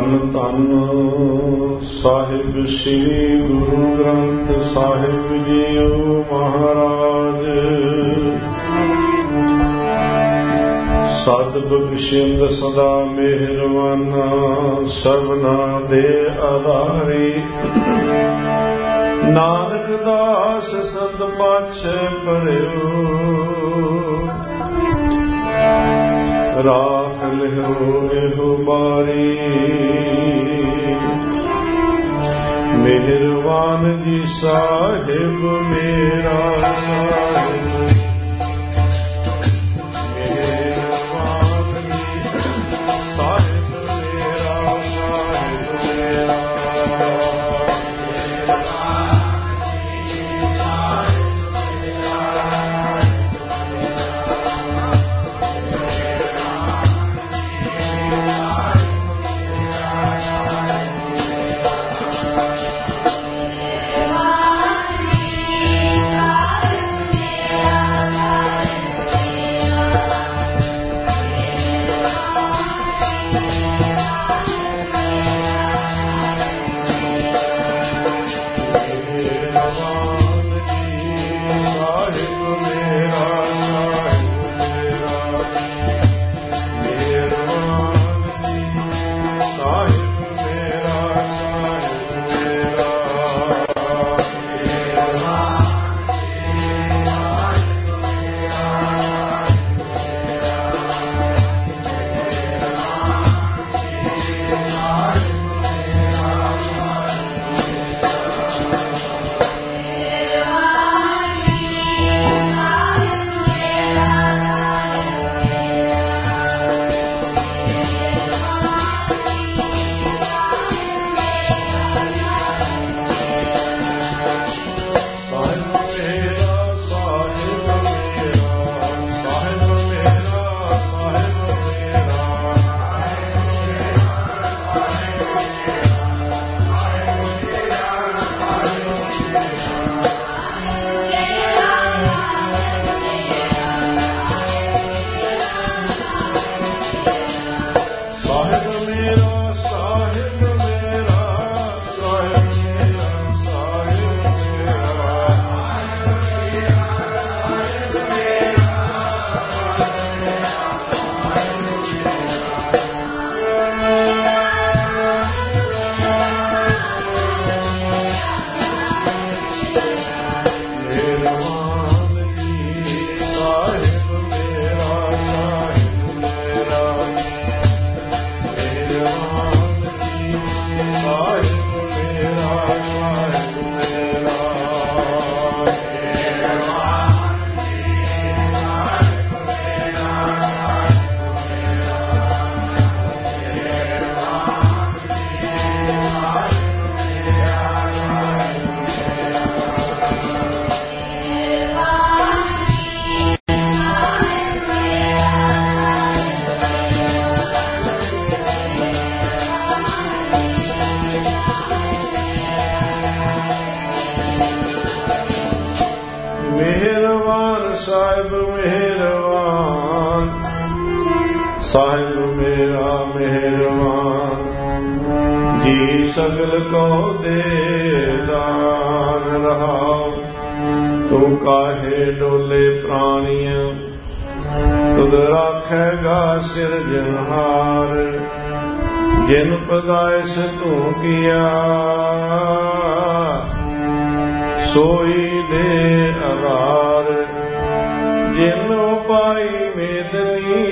ਧੰਨ ਧੰਨ ਸਾਹਿਬ ਸ੍ਰੀ ਗੁਰੂ ਗ੍ਰੰਥ ਸਾਹਿਬ ਜੀਓ ਮਹਾਰਾਜ। ਸਤ ਬਖਸ਼ਿੰਦ ਸਦਾ ਮਿਹਰਬਾਨਾ, ਸਭਨਾ ਦੇ ਆਧਾਰੀ। ਨਾਨਕ ਦਾਸ ਸੰਤ ਪਾਛੈ ਪਰਿਓ, ਰਾਖ ਲਿਓ ਇਹੋ ਬਾਰੀ। ਮਿਹਰਬਾਨ ਜੀ ਸਾਹਿਬ ਮੇਰਾ ਸਾਹਿਬ, ਸਾਹਿਬ ਮੇਰਾ ਮਿਹਰਬਾਨ ਜੀ, ਸਗਲ ਕੋ ਦੇ ਦਾਨ ਰਹਾਉ। ਤੂੰ ਕਾਹੇ ਡੋਲੇ ਪ੍ਰਾਣੀਆਂ, ਤੁਧ ਰਾਖੇਗਾ ਸਿਰਜਨਹਾਰ। ਜਿਨ ਪਦਾਇਸ਼ ਤੂੰ ਕੀਆ, ਸੋਈ ਦੇ ਆਧਾਰ। ਜਿਨ ਉਪਾਈ ਮੇਦਨੀ,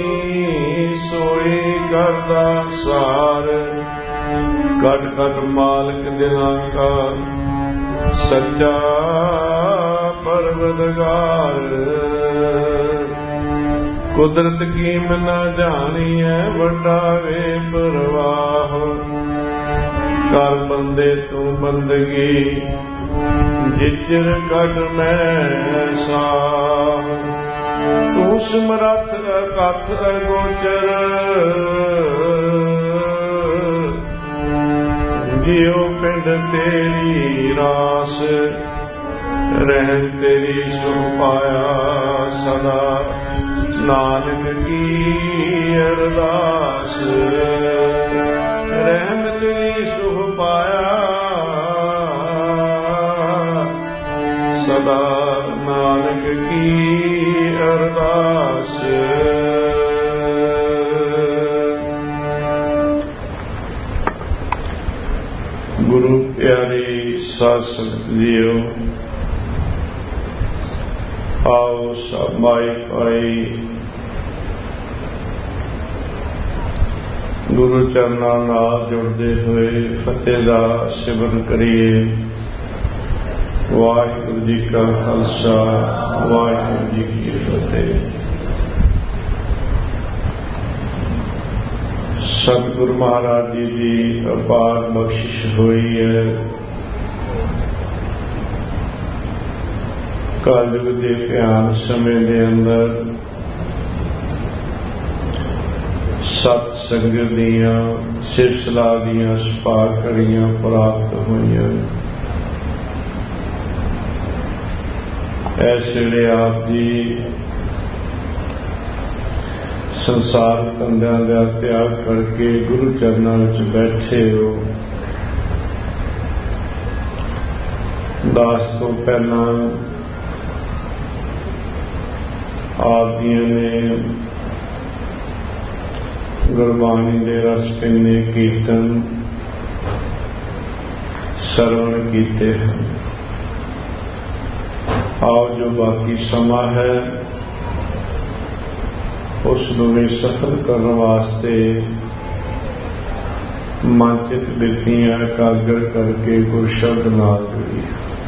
ਸੋਈ ਕਰਦਾ ਸਾਰ। ਕਟ ਕਟ ਮਾਲਕ ਦਿਨਾਂ ਕਾ, ਸੱਚਾ ਪਰਵਦਗਾਰ। ਕੁਦਰਤ ਕੀਮ ਨਾ ਜਾਣੀਐ, ਵੱਡਾ ਵੇ ਪ੍ਰਵਾਹ। ਕਰ ਬੰਦੇ ਤੂੰ ਬੰਦਗੀ, ਜਿਚਰ ਕਟ ਮੈਂ ਸਾਹ। ਤੂੰ ਸਮਰੱਥ ਅਕਥ ਅਗੋਚਰ, ਜਿਉ ਪਿੰਡ ਤੇਰੀ ਰਾਸ। ਰਹਿਣ ਤੇਰੀ ਸੁਣ ਪਾਇਆ ਸਦਾ, ਨਾਨਕ ਕੀ ਅਰਦਾਸ। साध संगत जीओ, आओ सब माई पाई गुरु चरनां नाल जुड़दे होए फतेह दा सिमरन करिए। वाहिगुरु जी का खालसा, वाहिगुरु जी की फतेह। सतगुरु महाराज जी की अपार बख्शिश हुई है। कलयुग के भयान समय के अंदर सत संगत दियां सिफत सलाह दियां सुभाग घड़ियां प्राप्त हुई। इस वेले आप जी संसार धंधियां का त्याग करके गुरु चरणों में बैठे हो। दास तो पहला आप जी ने गुरबाणी के रस पिने कीर्तन सरवण कीते हैं। आओ जो बाकी समा है उसनूं भी सफल करने वास्ते मानचित बिरतियां एकाग्र करके गुर शब्द नाल जुड़ी,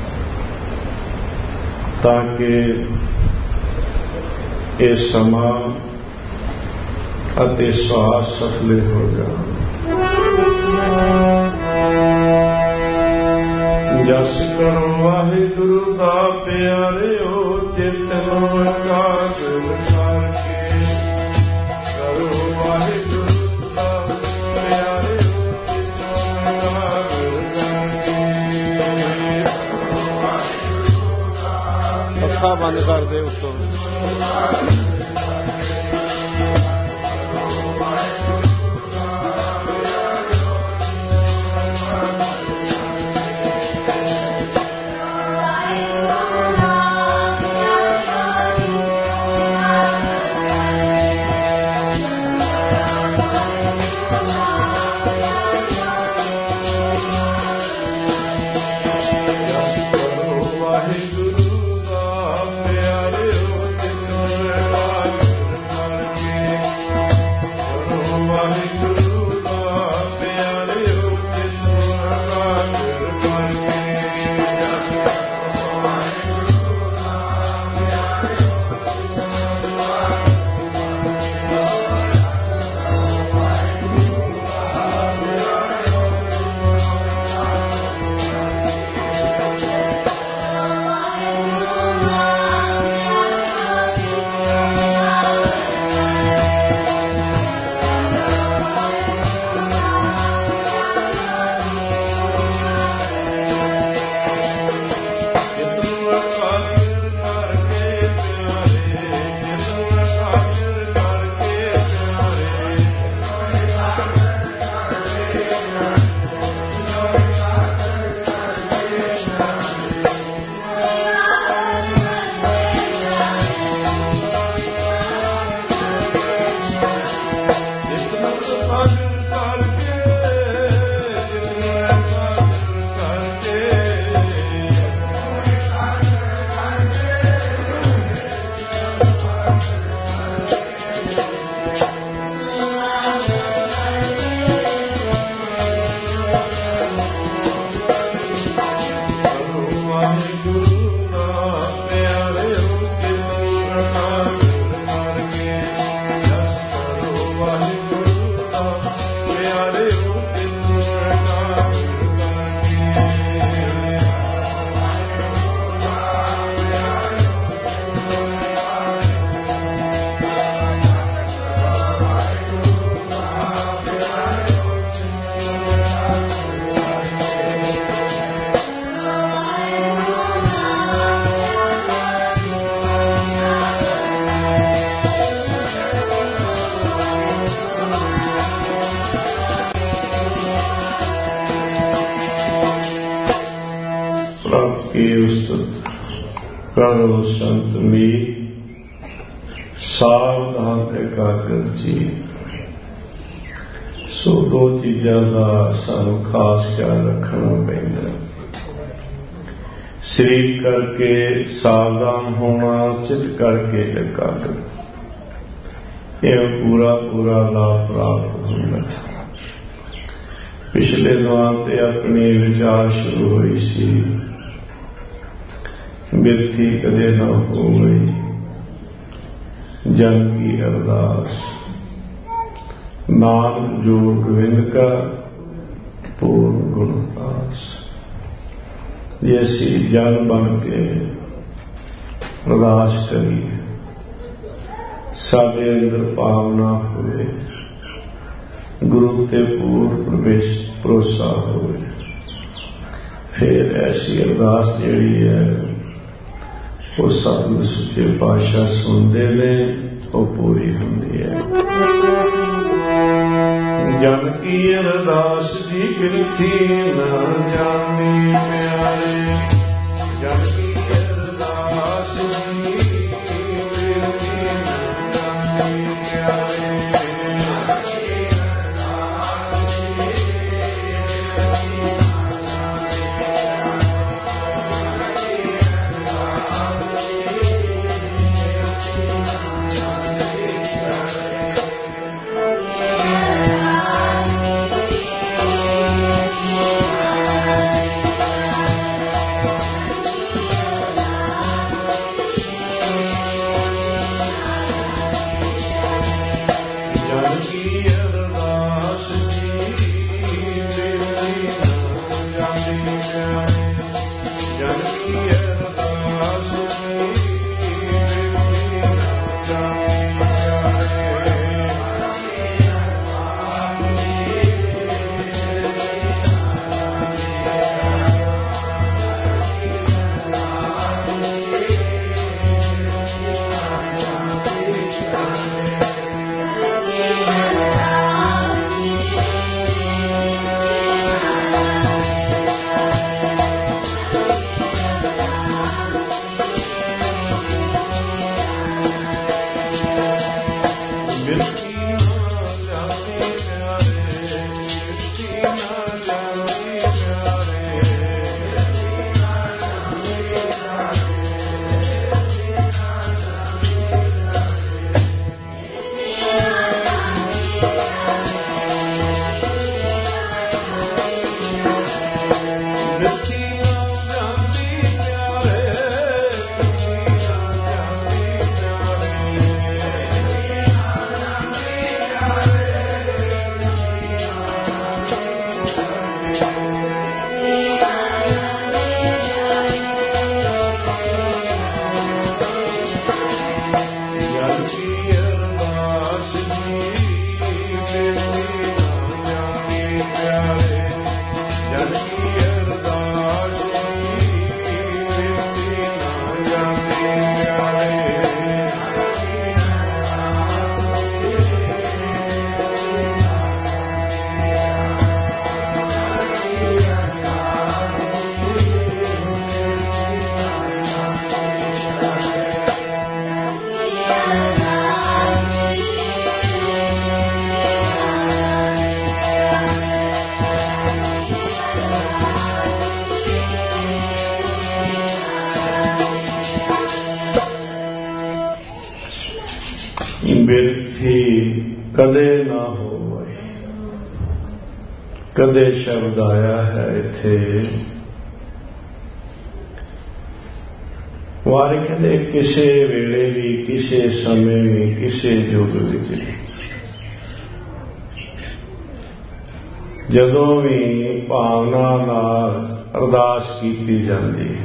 ताकि ये समा अते स्वास सफले हो जाए। जस करो वाहिगुरु दा प्यारे हो, चित नो एकाग्र करके करो वाहिगुरु दा प्यारे हो, चित नो एकाग्र करके। अखा बंद कर दे उतो। करो संत मी सावधान एकाग्र जी। सो दो चीज़ों का सानू खास ख्याल रखना पैंदा। ਸਰੀਰ ਕਰਕੇ ਸਾਵਧਾਨ ਹੋਣਾ, ਚਿੱਤ ਕਰਕੇ ਇਕਾਗਰ, ਇਹ ਪੂਰਾ ਪੂਰਾ ਲਾਭ ਪ੍ਰਾਪਤ ਹੁੰਦਾ। ਪਿਛਲੇ ਦੁਆਰ ਤੇ ਆਪਣੀ ਵਿਚਾਰ ਸ਼ੁਰੂ ਹੋਈ ਸੀ, ਬਿਰਥੀ ਕਦੇ ਨਾ ਹੋਵੇ ਜਨ ਕੀ ਅਰਦਾਸ, ਨਾਨਕ ਜੋ ਗੋਬਿੰਦ ਕਾ ਪੂਰਨ ਗੁਣ ਪਾਸ। ਜੇ ਅਸੀਂ ਜਨ ਬਣ ਕੇ ਅਰਦਾਸ ਕਰੀਏ, ਸਾਡੇ ਅੰਦਰ ਭਾਵਨਾ ਹੋਵੇ, ਗੁਰੂ ਤੇ ਪੂਰਨ ਭਰੋਸਾ ਹੋਵੇ, ਫਿਰ ਐਸੀ ਅਰਦਾਸ ਜਿਹੜੀ ਹੈ ਉਹ ਸਤਿਗੁਰ ਸੱਚੇ ਪਾਤਸ਼ਾਹ ਸੁਣਦੇ ਨੇ, ਉਹ ਪੂਰੀ ਹੁੰਦੀ ਹੈ। ਜਨ ਕੀ ਅਰਦਾਸ ਦੀ ਬਿਰਥੀ ਨਾ ਜਾਣੀ ਪਿਆਰੇ, ਜਨ ਕੀ ਅਰਦਾਸ ਦੀ ਬਿਰਥੀ ਨਾ ਜਾਣੀ ਪਿਆਰੇ। ਬਿਰਥੀ ਕਦੇ ਨਾ ਹੋਵੇ। ਕਦੇ ਸ਼ਬਦ ਆਇਆ ਹੈ ਇੱਥੇ, ਵਾਰ ਕਹਿੰਦੇ ਕਿਸੇ ਵੇਲੇ ਵੀ, ਕਿਸੇ ਸਮੇਂ ਵੀ, ਕਿਸੇ ਯੁੱਗ ਵਿੱਚ ਵੀ, ਜਦੋਂ ਵੀ ਭਾਵਨਾ ਨਾਲ ਅਰਦਾਸ ਕੀਤੀ ਜਾਂਦੀ ਹੈ,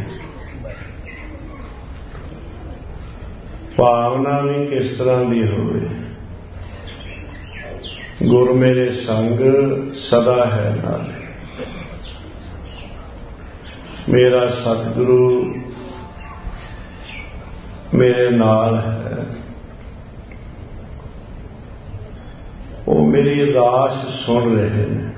ਭਾਵਨਾ ਵੀ ਕਿਸ ਤਰ੍ਹਾਂ ਦੀ ਹੋਵੇ। ਗੁਰ ਮੇਰੇ ਸੰਗ ਸਦਾ ਹੈ ਨਾਲ, ਮੇਰਾ ਸਤਿਗੁਰੂ ਮੇਰੇ ਨਾਲ ਹੈ, ਉਹ ਮੇਰੀ ਅਰਦਾਸ ਸੁਣ ਰਹੇ ਨੇ।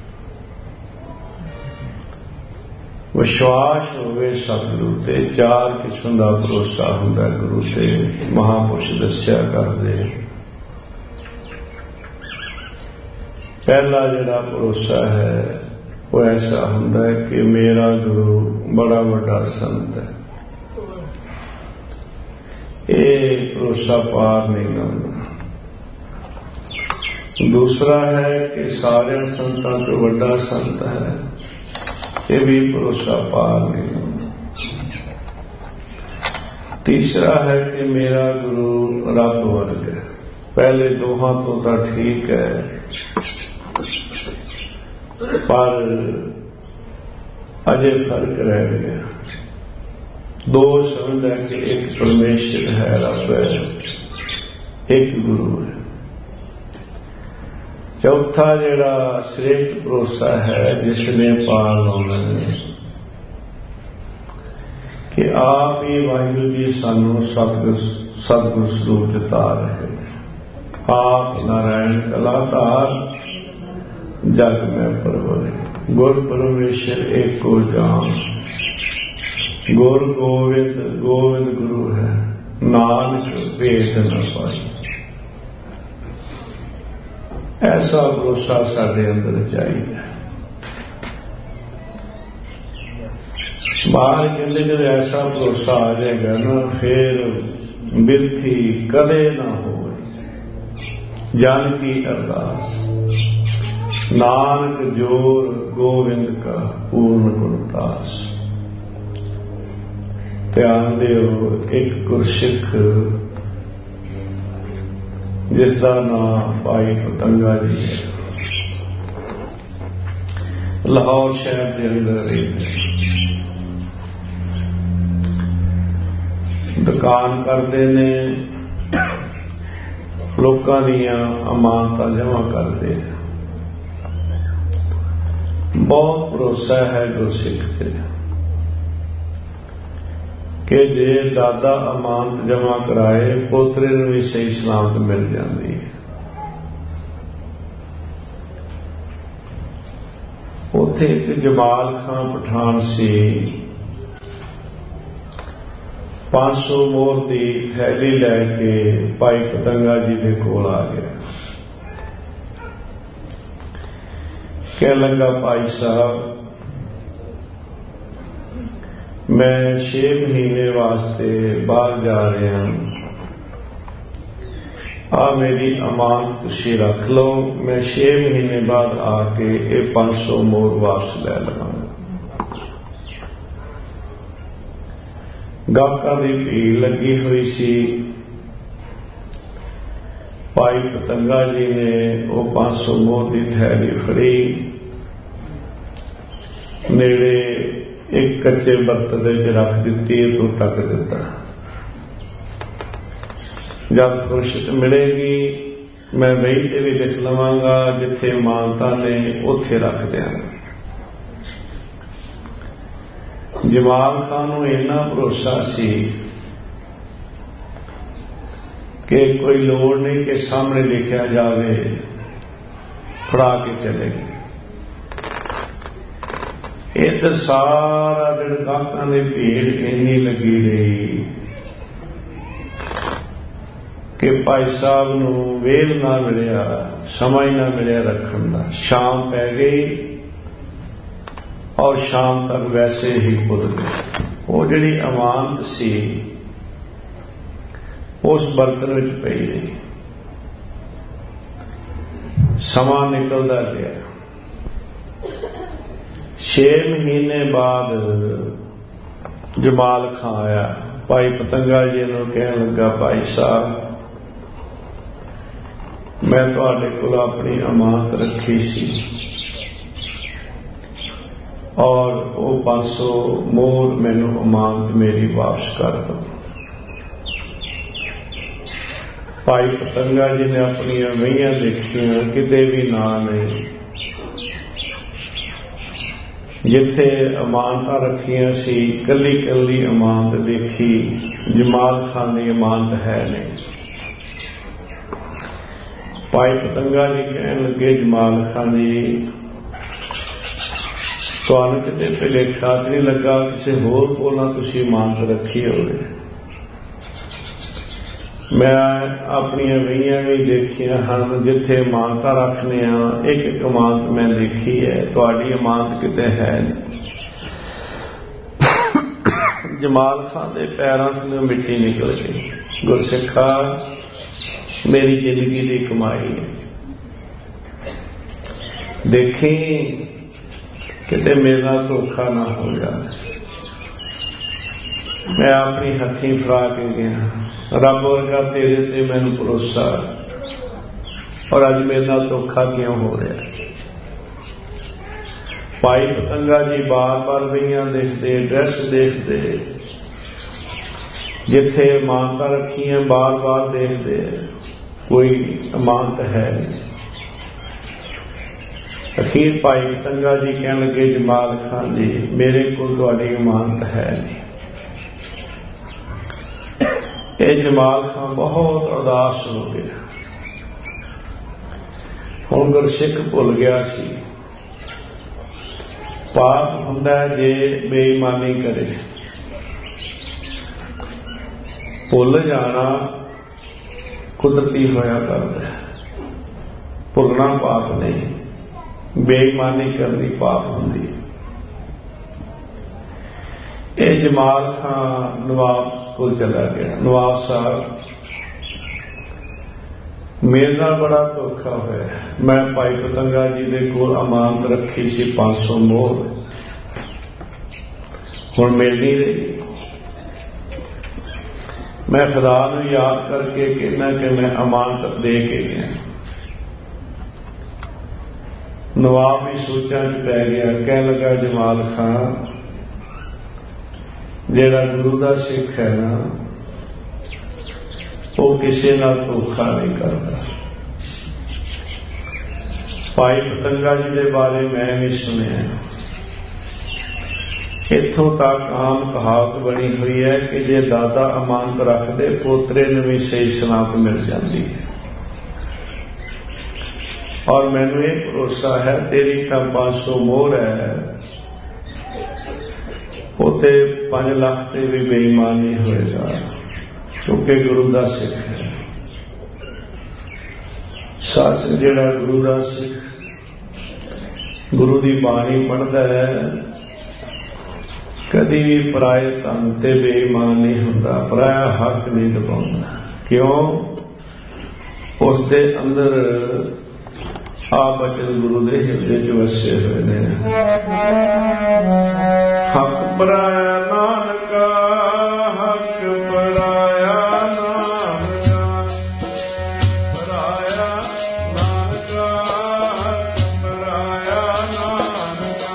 ਵਿਸ਼ਵਾਸ ਹੋਵੇ ਸਤਿਗੁਰੂ ਤੇ, ਚਾਰ ਕਿਸਮ ਦਾ ਭਰੋਸਾ ਹੁੰਦਾ ਗੁਰੂ ਤੇ, ਮਹਾਂਪੁਰਸ਼ ਦੱਸਿਆ ਕਰਦੇ। ਪਹਿਲਾ ਜਿਹੜਾ ਭਰੋਸਾ ਹੈ ਉਹ ਐਸਾ ਹੁੰਦਾ ਹੈ ਕਿ ਮੇਰਾ ਗੁਰੂ ਬੜਾ ਵੱਡਾ ਸੰਤ ਹੈ। ਇਹ ਭਰੋਸਾ ਪਾਰ ਨਹੀਂ ਲਾਉਂਦਾ। ਦੂਸਰਾ ਹੈ ਕਿ ਸਾਰਿਆਂ ਸੰਤਾਂ ਤੋਂ ਵੱਡਾ ਸੰਤ ਹੈ, ਇਹ ਵੀ ਭਰੋਸਾ ਪਾਰ ਨਹੀਂ ਲਾਉਂਦਾ। ਤੀਸਰਾ ਹੈ ਕਿ ਮੇਰਾ ਗੁਰੂ ਰੱਬ ਵਰਗਾ ਹੈ। ਪਹਿਲੇ ਦੋਹਾਂ ਤੋਂ ਤਾਂ ਠੀਕ ਹੈ, ਪਰ ਅਜੇ ਫਰਕ ਰਹਿ ਗਿਆ। ਦੋ ਸ਼ਬਦ ਹੈ ਕਿ ਇੱਕ ਪਰਮੇਸ਼ਰ ਹੈ, ਰੱਬ ਹੈ, ਇੱਕ ਗੁਰੂ ਹੈ। ਚੌਥਾ ਜਿਹੜਾ ਸ੍ਰੇਸ਼ਟ ਭਰੋਸਾ ਹੈ ਜਿਸ ਨੇ ਪਾਰ ਲਾਉਣਾ ਹੈ ਕਿ ਆਪ ਹੀ ਵਾਹਿਗੁਰੂ ਜੀ ਸਾਨੂੰ ਸਤਿਗੁਰ ਸਰੂਪ ਚ ਤਾਰ ਰਹੇ। ਆਪ ਨਾਰਾਇਣ ਕਲਾਧਾਰ ਜਗ ਮੈਂ ਪ੍ਰਭਰੇ, ਗੁਰ ਪਰਮੇਸ਼ਰ ਏਕੋ ਜਾਨ, ਗੁਰ ਗੋਬਿੰਦ ਗੋਬਿੰਦ ਗੁਰੂ ਹੈ, ਨਾਨਕ ਭੇਦ ਨ ਪਾਈ। ਐਸਾ ਭਰੋਸਾ ਸਾਡੇ ਅੰਦਰ ਚਾਹੀਦਾ। ਬਾਹਰ ਕਹਿੰਦੇ ਜਦੋਂ ਐਸਾ ਭਰੋਸਾ ਆ ਜਾਏਗਾ ਨਾ, ਫਿਰ ਬਿਰਥੀ ਕਦੇ ਨਾ ਹੋਵੇ। ਜਨ ਕੀ ਅਰਦਾਸ ਨਾਨਕ ਜੋਰ ਗੋਬਿੰਦ ਕਾ ਪੂਰਨ ਗੁਰਦਾਸ। ਧਿਆਨ ਦਿਓ, ਇੱਕ ਗੁਰਸਿੱਖ ਜਿਸ ਦਾ ਨਾਮ ਭਾਈ ਪਤੰਗਾ ਜੀ ਹੈ, ਲਾਹੌਰ ਸ਼ਹਿਰ ਦੇ ਅੰਦਰ ਰਹਿੰਦੇ, ਦੁਕਾਨ ਕਰਦੇ ਨੇ, ਲੋਕਾਂ ਦੀਆਂ ਅਮਾਨਤਾਂ ਜਮ੍ਹਾਂ ਕਰਦੇ। ਬਹੁਤ ਭਰੋਸਾ ਹੈ ਗੁਰਸਿੱਖ ਤੇ ਕਿ ਜੇ ਦਾਦਾ ਅਮਾਨਤ ਜਮ੍ਹਾਂ ਕਰਾਏ, ਪੋਤਰੇ ਨੂੰ ਵੀ ਸਹੀ ਸਲਾਮਤ ਮਿਲ ਜਾਂਦੀ ਹੈ। ਉੱਥੇ ਇੱਕ ਜਮਾਲ ਖਾਨ ਪਠਾਨ ਸੀ, 500 ਮੋਹਰ ਦੀ ਥੈਲੀ ਲੈ ਕੇ ਭਾਈ ਪਤੰਗਾ ਜੀ ਦੇ ਕੋਲ ਆ ਗਿਆ। ਕਹਿਣ ਲੱਗਾ, ਭਾਈ ਸਾਹਿਬ, ਮੈਂ 6 ਮਹੀਨੇ ਵਾਸਤੇ ਬਾਹਰ ਜਾ ਰਿਹਾ, ਆ ਮੇਰੀ ਅਮਾਨਤ ਤੁਸੀਂ ਰੱਖ ਲਓ, ਮੈਂ 6 ਮਹੀਨੇ ਬਾਅਦ ਆ ਕੇ ਇਹ 500 ਮੋਹਰ ਵਾਪਸ ਲੈ ਲਵਾਂਗਾ। ਗਾਹਕਾਂ ਦੀ ਭੀੜ ਲੱਗੀ ਹੋਈ ਸੀ। ਭਾਈ ਪਤੰਗਾ ਜੀ ਨੇ ਉਹ 500 ਮੋਹਰ ਦੀ ਥੈਲੀ ਫੜੀ, ਨੇੜੇ ਇੱਕ ਕੱਚੇ ਬਰਤਨ ਦੇ ਵਿੱਚ ਰੱਖ ਦਿੱਤੀ, ਤੋਂ ਢੱਕ ਦਿੱਤਾ। ਜਦ ਫੁਰਸਤ ਮਿਲੇਗੀ ਮੈਂ ਵਹੀ ਤੇ ਵੀ ਲਿਖ ਲਵਾਂਗਾ, ਜਿੱਥੇ ਮਾਨਤਾ ਨੇ ਉੱਥੇ ਰੱਖ ਦਿਆਂਗਾ। ਜਮਾਲ ਖਾਨ ਨੂੰ ਇੰਨਾ ਭਰੋਸਾ ਸੀ ਕਿ ਕੋਈ ਲੋੜ ਨਹੀਂ ਕਿ ਸਾਹਮਣੇ ਲਿਖਿਆ ਜਾਵੇ, ਫੜਾ ਕੇ ਚਲੇ ਗਏ। ਇੱਧਰ ਸਾਰਾ ਦਿਨ ਗਾਹਕਾਂ ਦੀ ਭੀੜ ਇੰਨੀ ਲੱਗੀ ਰਹੀ ਕਿ ਭਾਈ ਸਾਹਿਬ ਨੂੰ ਵੇਲ ਨਾ ਮਿਲਿਆ, ਸਮਾਂ ਹੀ ਨਾ ਮਿਲਿਆ ਰੱਖਣ ਦਾ। ਸ਼ਾਮ ਪੈ ਗਈ ਔਰ ਸ਼ਾਮ ਤੱਕ ਵੈਸੇ ਹੀ ਪੁੱਜ ਗਏ। ਉਹ ਜਿਹੜੀ ਅਮਾਨਤ ਸੀ ਉਸ ਬਰਤਨ ਵਿੱਚ ਪਈ ਰਹੀ। ਸਮਾਂ ਨਿਕਲਦਾ ਗਿਆ। 6 ਮਹੀਨੇ ਬਾਅਦ ਜਮਾਲ ਖਾਂ ਆਇਆ। ਭਾਈ ਪਤੰਗਾ ਜੀ ਨੂੰ ਕਹਿਣ ਲੱਗਾ, ਭਾਈ ਸਾਹਿਬ, ਮੈਂ ਤੁਹਾਡੇ ਕੋਲ ਆਪਣੀ ਅਮਾਨਤ ਰੱਖੀ ਸੀ ਔਰ ਉਹ 500 ਮੋਹਰ ਮੈਨੂੰ ਅਮਾਨਤ ਮੇਰੀ ਵਾਪਸ ਕਰ ਦਿਓ। ਭਾਈ ਪਤੰਗਾ ਜੀ ਨੇ ਆਪਣੀਆਂ ਵਹੀਆਂ ਦੇਖੀਆਂ, ਕਿਤੇ ਵੀ ਨਾਂ ਨਹੀਂ। ਜਿੱਥੇ ਅਮਾਨਤਾਂ ਰੱਖੀਆਂ ਸੀ, ਕੱਲੀ ਕੱਲੀ ਅਮਾਨਤ ਦੇਖੀ, ਜਮਾਲ ਖਾਨ ਦੀ ਅਮਾਨਤ ਹੈ ਨਹੀਂ। ਭਾਈ ਪਤੰਗਾ ਜੀ ਕਹਿਣ ਲੱਗੇ, ਜਮਾਲ ਖਾਨ ਜੀ, ਤੁਹਾਨੂੰ ਕਿਤੇ ਭੁਲੇਖਾ ਨਹੀਂ ਲੱਗਾ ਕਿਸੇ ਹੋਰ ਕੋਲ ਤੁਸੀਂ ਅਮਾਨਤ ਰੱਖੀ ਹੋਵੇ? मैं अपनियां वहीयां भी देखियां हन जिथे मानता रखने एक एक मानत मैं देखी है, तुहाडी अमानत किते है नहीं। जमाल खान के पैरों से मिट्टी निकल गई। गुरसिखा मेरी जिंदगी की कमाई है, देखी किते मेरे नाल धोखा ना हो जाए। मैं अपनी हथी फड़ा के गया, रब वर्गा तेरे ते मैनू भरोसा, और अज मेरे नाल धोखा क्यों हो रहा। भाई पतंगा जी बार बार वहीयां देखते, ड्रैस देखते, जिथे मानता रखी है बार बार देखते, कोई अमानत है नहीं। अखीर भाई पतंगा जी कहन लगे, जमाल खान जी मेरे को तुहाडी अमानत है नहीं। ये जमाल खान बहुत उदास हो गया। हुण गुरसिख भुल गया सी, पाप हुंदा जे बेईमानी करे। भुल जाना कुदरती होया करता है, भुलना पाप नहीं, बेईमानी करनी पाप होंदी। ये जमाल खान नवाब को चला गया। नवाब साहब मेरे नाल बड़ा धोखा होया, मैं भाई पतंगा जी दे कोल अमानत रखी सी 500 मोहर, हुण मिल नहीं रही। मैं खुदा नूं याद करके कहना कि मैं अमानत दे के गया। नवाब भी सोचा च पै गया, कह लगा जमाल खान जेड़ा गुरु का सिख है ना, वो किसी नाल धोखा नहीं करता। भाई पतंगा जी के बारे मैं भी सुनिया, इत्थों तक आम कहावत बनी हुई है कि जे दादा अमानत रखते पोतरे नूं भी सही सलामत मिल जाती है। और मैनू ये भरोसा है तेरी तो 500 मोहर है, उते 5 लाख से भी बेईमान नहीं होएगा, क्योंकि गुरु का सिख है। सच जिहड़ा गुरु का सिख गुरु की बाणी पढ़ता है, कदी भी पराए धन ते बेईमान नहीं होता, पराया हक नहीं दबाउंदा। क्यों? उसके अंदर आ बचन गुरु के हिरदे च वसे हुए ने। हक पराया नानका, हक पराया नानका, पराया नानका, हक पराया नानका।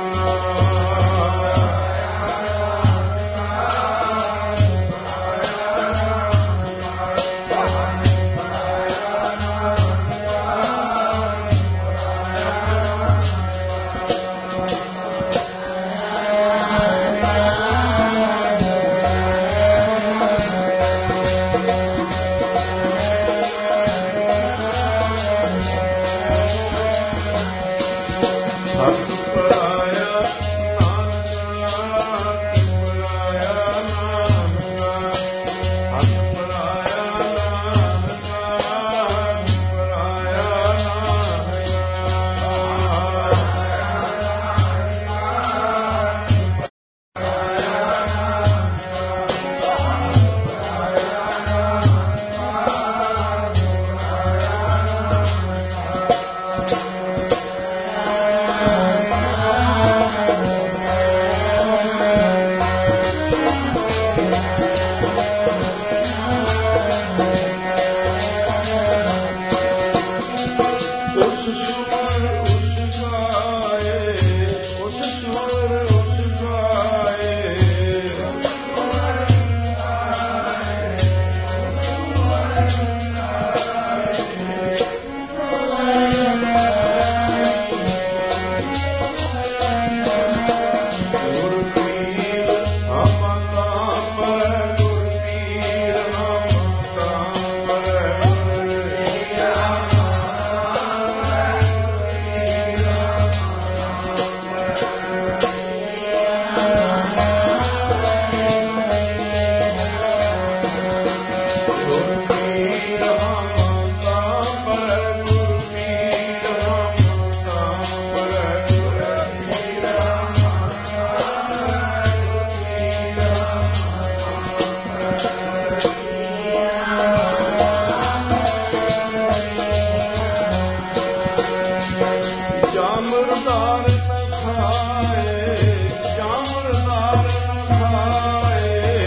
जामरदार न खाए, जामरदार न खाए,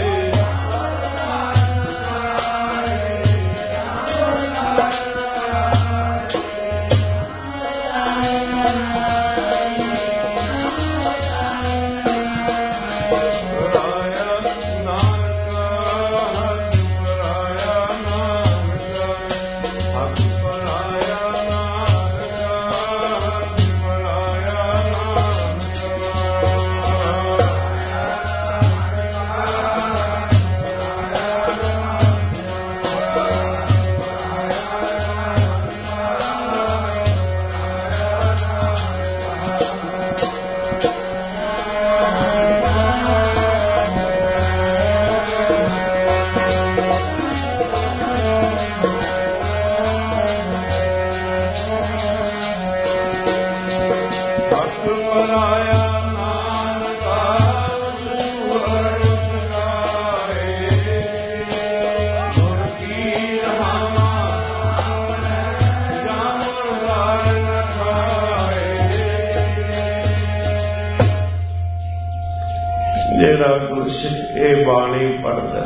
बाणी पढ़दा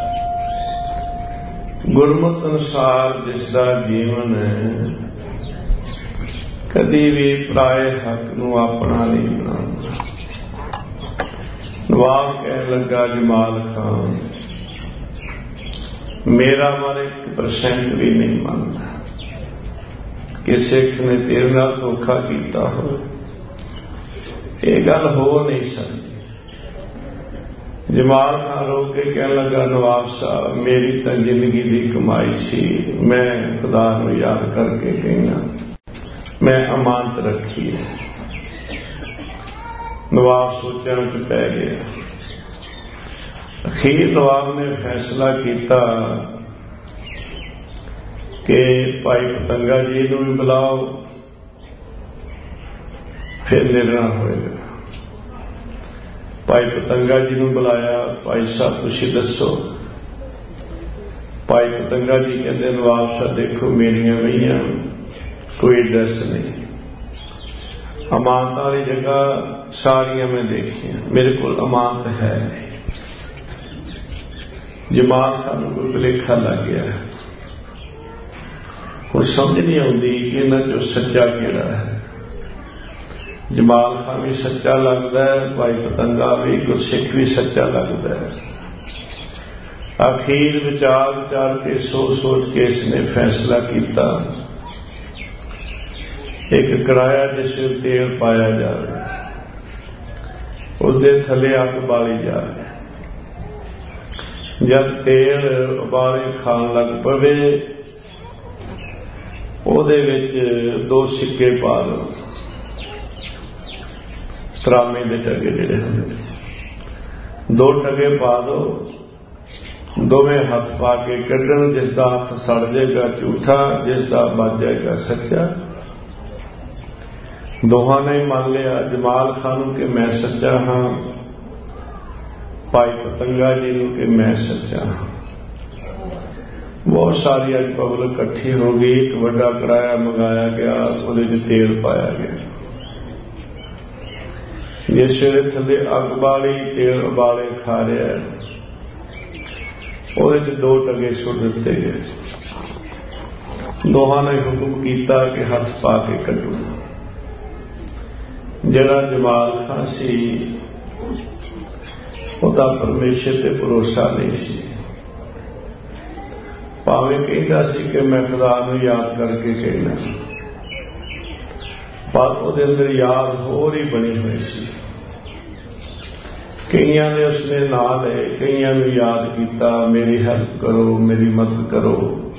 गुरमत अनुसार जिसका जीवन कदी भी पराए हक नूं अपना नहीं बनाता। नवाब कहन लगा जमाल खान मेरा मन 1% भी नहीं मानता कि सिख ने तेरे नाल धोखा किया हो, ये गल हो नहीं सकती। जमाल खान रो के कह लगा नवाब साहब मेरी तो जिंदगी की कमाई सी, मैं खुदा नूं याद करके कहना मैं अमानत रखी है। नवाब सोचण च पै गया। अखीर नवाब ने फैसला किया कि भाई पतंगा जी नूं भी बुलाओ, फिर निर्णय होएगा। भाई पतंगा जी नूं बुलाया। भाई साहब तुसीं दसो। भाई पतंगा जी कहते नवाब साहब देखो मेरियां वहीयां कोई एड्रैस नहीं, अमानत वाली जगह सारियां मैं देखियां, मेरे को अमानत है नहीं। जमाल खान को भुलेखा लग गया। हुण समझ नहीं आती कि इन्हां चों सच्चा किहड़ा है। जमाल खान भी सच्चा लगता है, भाई पतंगा भी, गुरसिख भी सच्चा लगता है। आखिर विचार विचार के सोच सोच के इसने फैसला किया एक कड़ाया जिस तेल पाया जाए, उसके थले अग बाली जाए। जब तेल उबाले खान लग पवे ਉਹਦੇ ਵਿੱਚ 2 सिक्के पा लो, तरामे के टगे जिहड़े हुंदे, 2 टगे पा दो, दोवें हथ पा के कड्ढण। जिसका हथ सड़ जाएगा झूठा, जिसका बच जाएगा सच्चा। दोहां ने मान लिया जमाल खान कि मैं सच्चा हाँ, भाई पतंगा जी नूं कि मैं सच्चा हाँ। बहुत सारी अज पब्लिक इकट्ठी हो गई। एक बड़ा कड़ाया मंगाया गया, उहदे च तेल पाया गया। जिस वेले थले अग बाली तेल उबाले खा रहा है, उहदे च 2 टगे सुट दिते गए। दोहां ने हुक्म किया कि हथ पा के कड्ढो। जिहड़ा जमाल खान सी उहदा परमेश्वर ते भरोसा नहीं सी। भावें कहता सी कि मैं खुदा नूं याद करके कहना, पर उहदे अंदर याद होर ही बनी हुई सी। कईयां ने उसने नाल है, कईयां नूं याद किया मेरी हेल्प करो, मेरी मदद करो,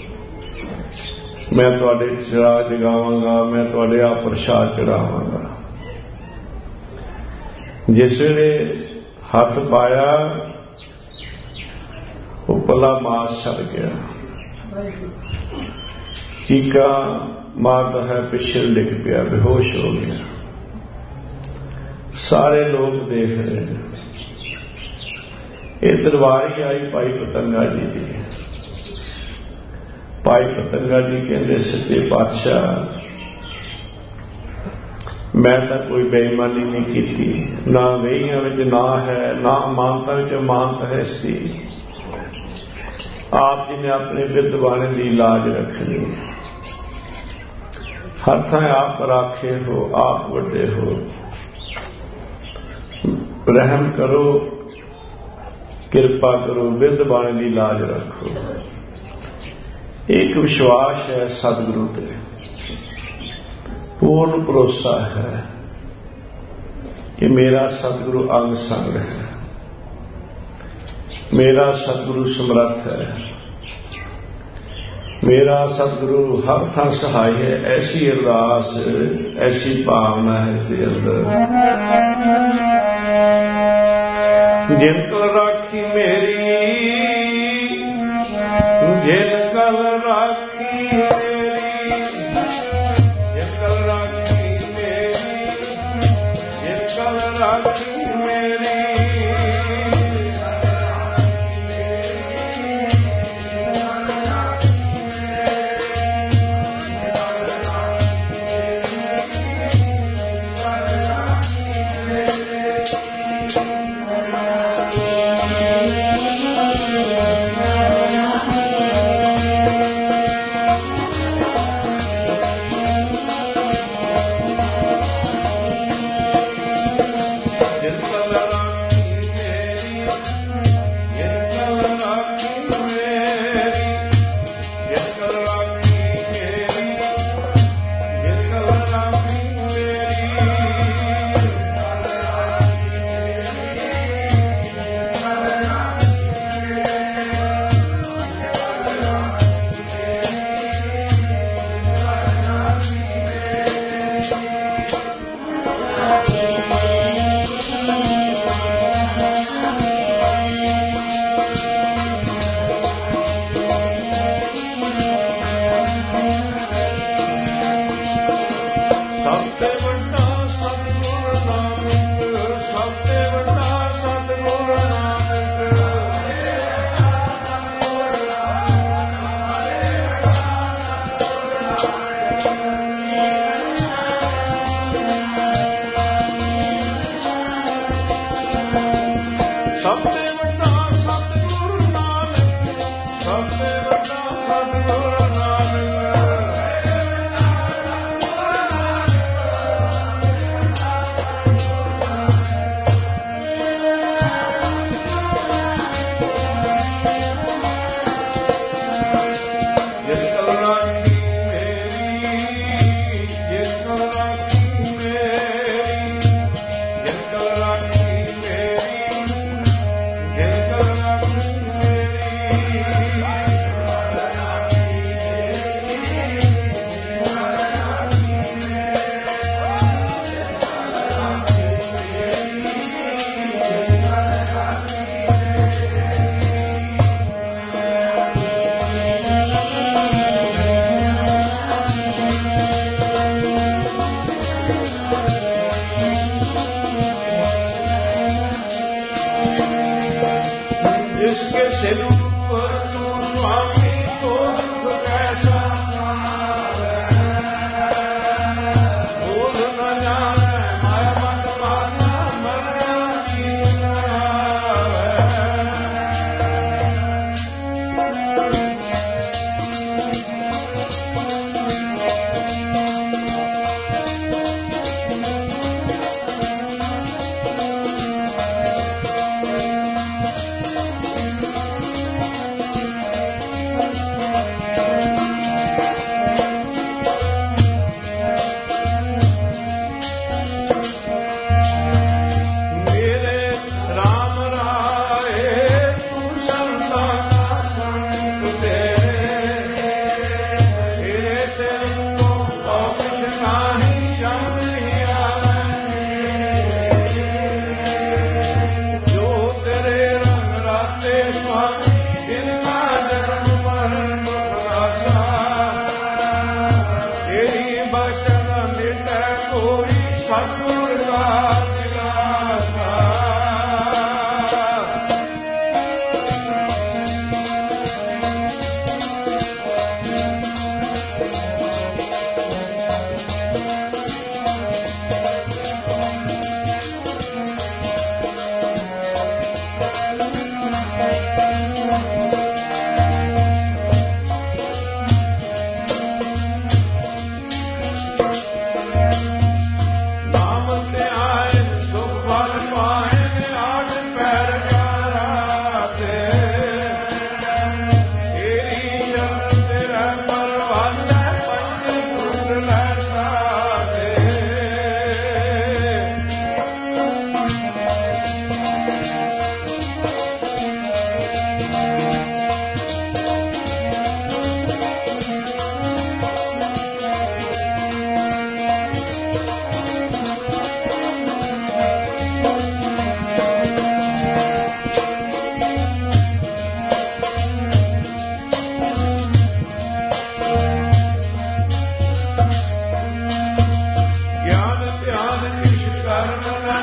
मैं तुहाडे चिराग जगावांगा, मैं तुहाडे आ प्रसाद चढ़ावांगा। जिस वेले हथ पाया वो पला मास छड़ गया, चीका मारता है पिछड़ डिग पिया, बेहोश हो गया। सारे लोग देख रहे हैं। ये दरबारी आई भाई पतंगा जी की। भाई पतंगा जी कहते सच्चे पातशाह मैं तो कोई बेईमानी नहीं की, ना वेहियां विच ना है, ना अमानता विच अमानत है सी। आप जी ने अपने विद्वाने की लाज रखनी, हर थां आप राखे हो, आप वड्डे हो, रहम करो, किरपा करो, विद्वाने की लाज रखो। एक विश्वास है सतगुरु ते, पूर्ण भरोसा है कि मेरा सतगुरु अंग संग है, मेरा सतगुरु समर्थ है, मेरा सतगुरु हर थां सहाय है। ऐसी अरदास, ऐसी भावना है इसके अंदर। जिन कल राखी मेरी, जिन कल राखी मेरी, जिन कल राखी मेरी, जिन कल राखी मेरी,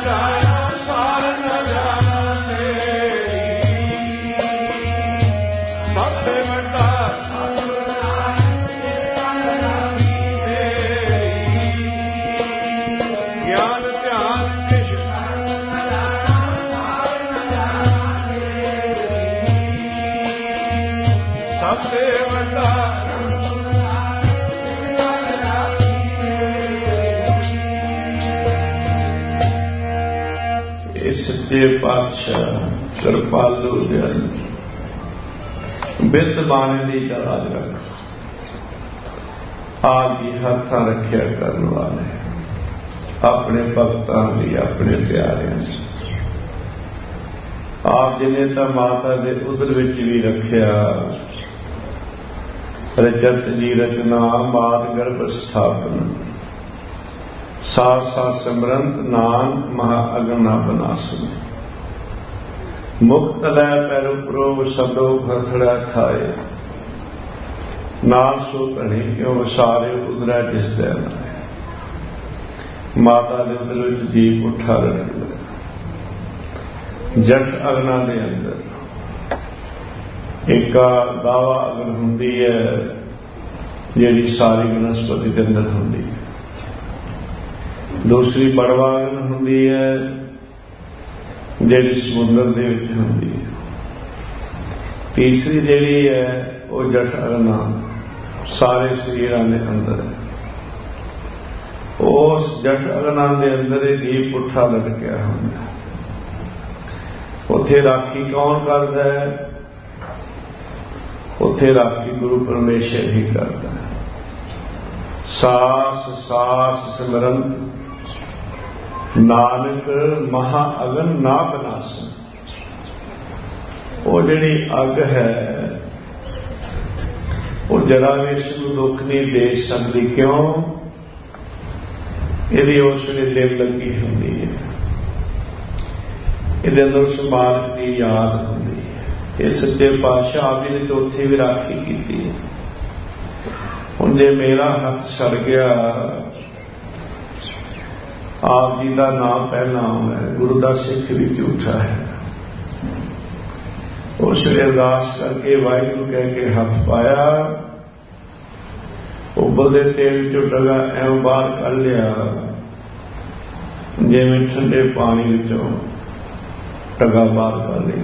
ਸੱਚੇ ਪਾਤਸ਼ਾਹ ਕਿਰਪਾਲੂ ਦਿਆਲ ਬਿਰਧ ਬਾਣੇ ਦੀ ਲਾਜ ਰੱਖ, ਆਪ ਦੀ ਹੱਥਾਂ ਰੱਖਿਆ ਕਰਨ ਵਾਲੇ, ਆਪਣੇ ਭਗਤਾਂ ਦੀ, ਆਪਣੇ ਪਿਆਰਿਆਂ ਦੀ। ਆਪ ਜੀ ਨੇ ਤਾਂ ਮਾਤਾ ਦੇ ਉਦਰ ਵਿੱਚ ਵੀ ਰੱਖਿਆ, ਰਜਤ ਜੀ ਰਚਨਾ ਮਾਤ ਗਰਭ ਸਥਾਪਨ, ਸਾਸ ਸਾਸ ਸਿਮਰੰਤ ਨਾਮ ਮਹਾ ਅਗਨਾ ਬਨਾਸਨ, ਮੁਕਤ ਲੈ ਪੈਰੋ ਪ੍ਰੋਵ ਸਦੋ ਭਰਥੜਾ ਥਾਏ, ਨਾਮ ਸੋ ਧਣੀ ਕਿਉਂ ਵਸਾਰੇ ਉਦਰਾ ਜਿਸ ਦੇ ਨਾਏ। ਮਾਤਾ ਦੇ ਉਦਰ ਵਿੱਚ ਦੀਪ ਉੱਠਾ ਰੱਖਦਾ, ਜਸ਼ ਅਗਨਾ ਦੇ ਅੰਦਰ ਇੱਕ ਦਾਵਾ ਅਗਨ ਹੁੰਦੀ ਹੈ ਜਿਹੜੀ ਸਾਰੀ ਬਨਸਪਤੀ ਦੇ ਅੰਦਰ ਹੁੰਦੀ ਹੈ, ਦੂਸਰੀ ਬੜਵਾ ਅਗਨ ਹੁੰਦੀ ਹੈ ਜਿਹੜੀ ਸਮੁੰਦਰ ਦੇ ਵਿੱਚ ਹੁੰਦੀ ਹੈ, ਤੀਸਰੀ ਜਿਹੜੀ ਹੈ ਉਹ ਜਠ ਅਗਨਾ ਸਾਰੇ ਸਰੀਰਾਂ ਦੇ ਅੰਦਰ ਹੈ। ਉਸ ਜਠ ਅਗਨਾ ਦੇ ਅੰਦਰ ਇਹ ਦੀਪ ਪੁੱਠਾ ਲਟਕਿਆ ਹੁੰਦਾ, ਉੱਥੇ ਰਾਖੀ ਕੌਣ ਕਰਦਾ ਹੈ? ਉੱਥੇ ਰਾਖੀ ਗੁਰੂ ਪਰਮੇਸ਼ਰ ਹੀ ਕਰਦਾ ਹੈ। ਸਾਸ ਸਾਸ ਸਿਮਰੰਤ ਨਾਨਕ ਮਹਾ ਅਗਨ ਨਾ ਬਨਾਸਨ। ਉਹ ਜਿਹੜੀ ਅੱਗ ਹੈ ਉਹ ਜਰਾ ਵੀ ਇਸ ਨੂੰ ਦੁੱਖ ਨਹੀਂ ਦੇ ਸਕਦੀ। ਕਿਉਂ? ਇਹਦੀ ਉਸ ਵੇਲੇ ਦਿਲ ਲੱਗੀ ਹੁੰਦੀ ਹੈ, ਇਹਦੇ ਅੰਦਰ ਉਸ ਮਾਲਕ ਦੀ ਯਾਦ ਹੁੰਦੀ ਹੈ। ਇਹ ਸੱਚੇ ਪਾਤਸ਼ਾਹ ਆਪ ਜੀ ਨੇ ਤਾਂ ਉੱਥੇ ਵੀ ਰਾਖੀ ਕੀਤੀ ਹੈ। ਹੁਣ ਜੇ ਮੇਰਾ ਹੱਥ ਛੱਡ ਗਿਆ, ਆਪ ਜੀ ਦਾ ਨਾਮ ਪਹਿਲਾਂ ਆਉਣਾ ਹੈ, ਗੁਰੂ ਦਾ ਸਿੱਖ ਵੀ ਝੂਠਾ ਹੈ। ਉਸ ਵੇਲੇ ਅਰਦਾਸ ਕਰਕੇ ਵਾਹਿਗੁਰੂ ਕਹਿ ਕੇ ਹੱਥ ਪਾਇਆ, ਉਬਲਦੇ ਤੇਲ ਵਿੱਚੋਂ ਡਗਾ ਐਵੇਂ ਬਾਹਰ ਕੱਢ ਲਿਆ ਜਿਵੇਂ ਠੰਡੇ ਪਾਣੀ ਵਿੱਚੋਂ ਡਗਾ ਬਾਹਰ ਕੱਢ ਲਿਆ।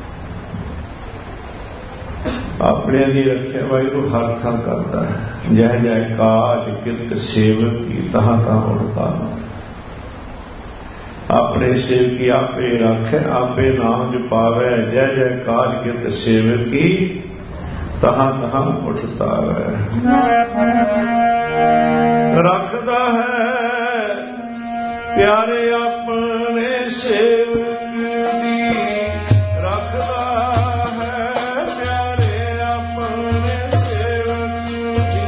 ਆਪਣੇ ਦੀ ਰੱਖਿਆ ਵਾਹਿਗੁਰੂ ਹਰ ਥਾਂ ਕਰਦਾ ਹੈ। ਜੈ ਜੈ ਕਾਜ ਕਿਰਤ ਸੇਵਕ ਕੀ ਤਹਾਂ ਤਹਾਂ ਉੜਤਾ, ਆਪਣੇ ਸੇਵਕੀ ਆਪੇ ਰੱਖੇ ਆਪੇ ਨਾਮ ਜਪਾਵੇ। ਜੈ ਜੈ ਕਾਜ ਕਿਰਤ ਸੇਵਕ ਕੀ ਤਹਾਂ ਤਹਾਂ ਉਠਤਾ ਹੈ। ਰੱਖਦਾ ਹੈ ਪਿਆਰੇ ਆਪਣੇ ਸੇਵਕ ਦੀ, ਰੱਖਦਾ ਹੈ ਪਿਆਰੇ ਆਪਣੇ ਸੇਵਕ ਦੀ।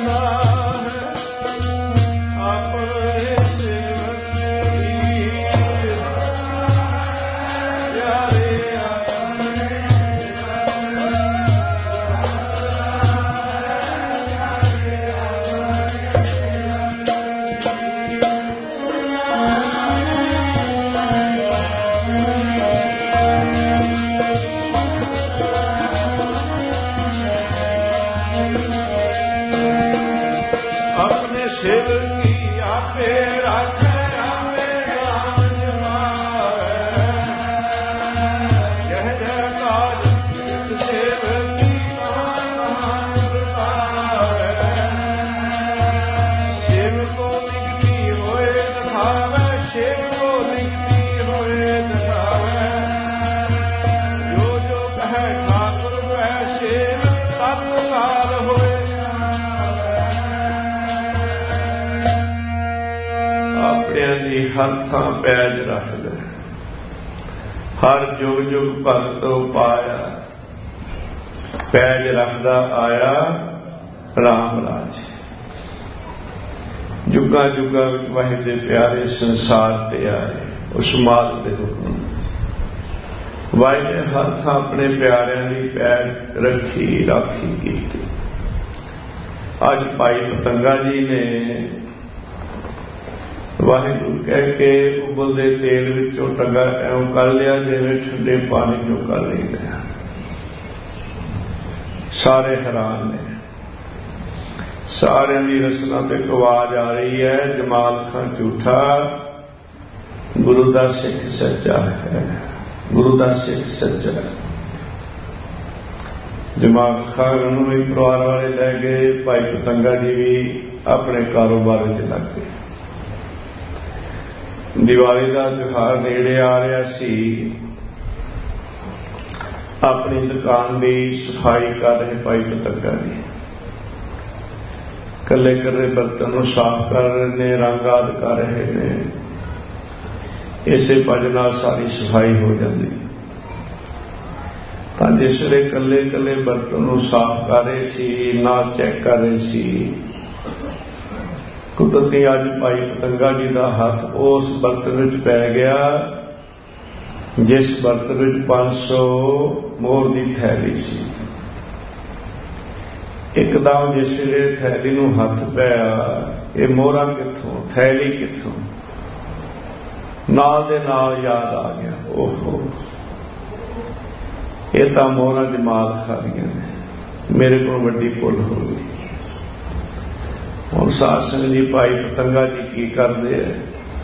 हर थां पैज रखदा, हर जुग जुग भगत पाया, पैज रखदा आया राम राज। जुगा जुगा वाहे दे प्यारे संसार ते आए उस माल दे हुक्म। वाहे ने हर थां अपने प्यारिਆਂ ਦੀ पैज रखी राखी की। अज भाई पतंगा जी ने वाहिगुरू कह के उबलते तेल विचों टंगा एवं कर लिया जिवें ठंडे पानी चों कर लिया। सारे हैरान ने, सारिਆਂ ਦੀ रसना ते आवाज आ रही है, जमाल खां झूठा, गुरु दा सिख सच्चा है, गुरु दा सिख सच्चा है। जमाल खां नूं भी परिवार वाले लै गए, भाई पतंगा जी भी अपने कारोबार च लग गए। दिवाली का त्योहार नेड़े आ रहा सी, अपनी दुकान की सफाई कर रहे भाई पतंगा जी। कले कले बर्तन साफ कर रहे ने, रंग आदि कर रहे ने। इसे भज नाल सारी सफाई हो जाती। तो जिसले कले कले बर्तन साफ कर रहे सी, ना चेक कर रहे सी, कुदरती अज भाई पतंगा जी का हाथ उस बर्तन विच पै गया जिस बर्तन विच 500 मोहर की थैली सी। एकदम जिसले थैली नूं हथ पाया, ये मोहरा कित्थों, थैली कित्थों, नाल दे नाल याद आ गया, ओहो ये तो मोहरा जमाल खानियां ने, मेरे को वड्डी भुल हो गई। और साध संगत जी भाई पतंगा जी की करते हैं,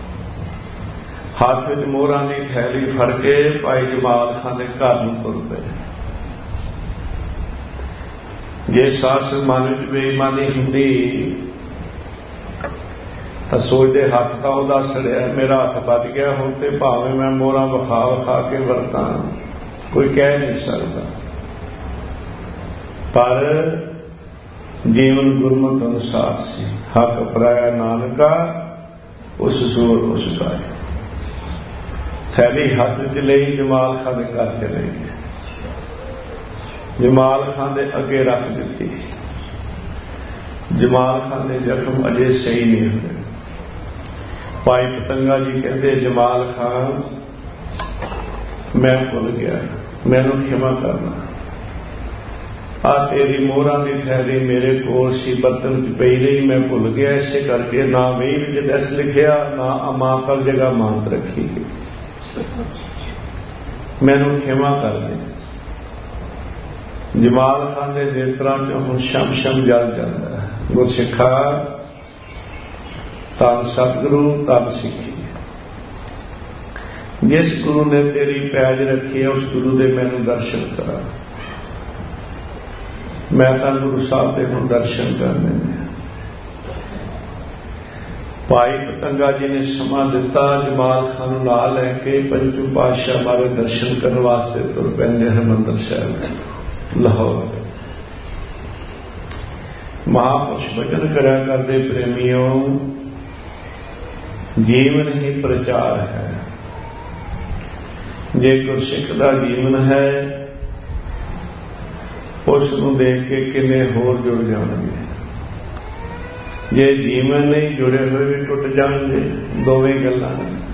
हाथ में मोहरां की थैली फड़ के भाई जमाल खां दे घर नूं तुर पे। जे साध संगत मन में बेईमानी हुंदी तो सोचते हाथ तो उहदा सड़िया, मेरा हाथ बच गया, हुण ते भावें मैं मोहरां विखा विखा के वरतां, कोई कह नहीं सकता। पर जीवन गुरमत अनुसार से हक पराया नानका उस सूर उस गाय। थैली हाथ च लई, जमाल खां दे घर चले गए, जमाल खां दे अगे रख दी। जमाल खां दे जख्म अजे सही नहीं हुए। भाई पतंगा जी कहते, जमाल खां मैं भुल गया, मैनू क्षमा करना। आ तेरी मोहरां की थैली मेरे कोल सी, बर्तन च पई रही, मैं भुल गया, इसे करके ना वही विच दस लिखिया, ना अमाफल जगह मानत रखी गई, मैनू क्षमा कर दे। जमाल खां दे नेत्रां चों हुण शम शम जल जाता है। गुरसिखा धन सतगुरु धन सिखी। जिस गुरु ने तेरी पैज रखी है उस गुरु दे मैनू दर्शन करा। मैं तो गुरु साहब के हुण दर्शन करने ने। भाई पतंगा जी ने समा दिता, जमाल खान नूं नाल लैके पंचू पातशाह बारे दर्शन करने वास्ते तुर पैंदे हरमंदर साहिब लाहौर। महापुरुष भजन करा करते प्रेमियों, जीवन ही प्रचार है। जे गुरसिख का जीवन है उसनूं देख के किन्ने होर जुड़ जाणगे। जे जीवन नहीं जुड़े हुए भी टुट जाएंगे। दोवें गल्लां।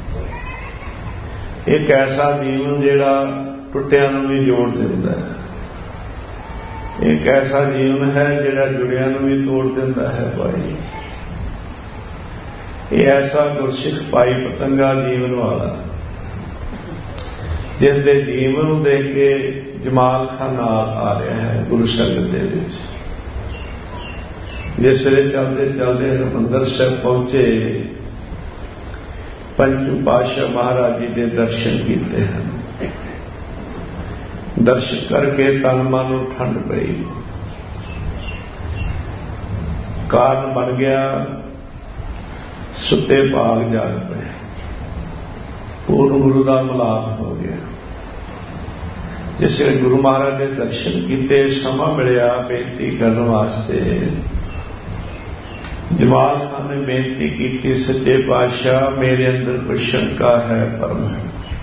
एक ऐसा जीवन जिहड़ा टुटिया नूं भी जोड़ दिंदा है, एक ऐसा जीवन है जिहड़ा जुड़िया नूं भी तोड़ दिंदा है। भाई ये ऐसा गुरसिख भाई पतंगा जीवन वाला, जिसके जीवन नूं देख के जमाल खान आ रहा है गुरु संगत दे विच। जिस वे चलते चलते हरमंदर साहिब पहुंचे, पंचू पातशाह महाराज जी के दर्शन किए हैं। दर्शन करके तन मन नूं ठंड पई, कारण बन गया सुते भाग जाग पे, पूर्ण गुरु का मिलाप हो गया। जिस गुरु महाराज ने दर्शन किए, समा मिलिया बेनती करने वास्ते। जमाल खान ने बेनती की, सच्चे पातशाह मेरे अंदर कोई शंका है, परम है।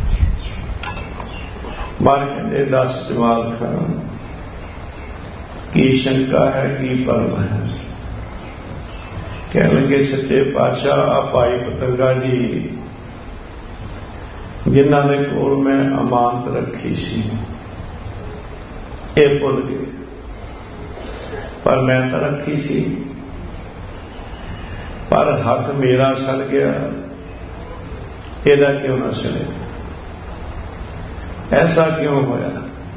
मार कहते दस जमाल खान की शंका है, की परम है। कह लगे सच्चे पातशाह आ भाई पतंगा जी जिन्हां दे कोल मैं अमानत रखी सी, ये भुल गए, पर मैं तो रखी सी, पर हथ मेरा सड़ गया, एदा क्यों ना सड़े? ऐसा क्यों होया?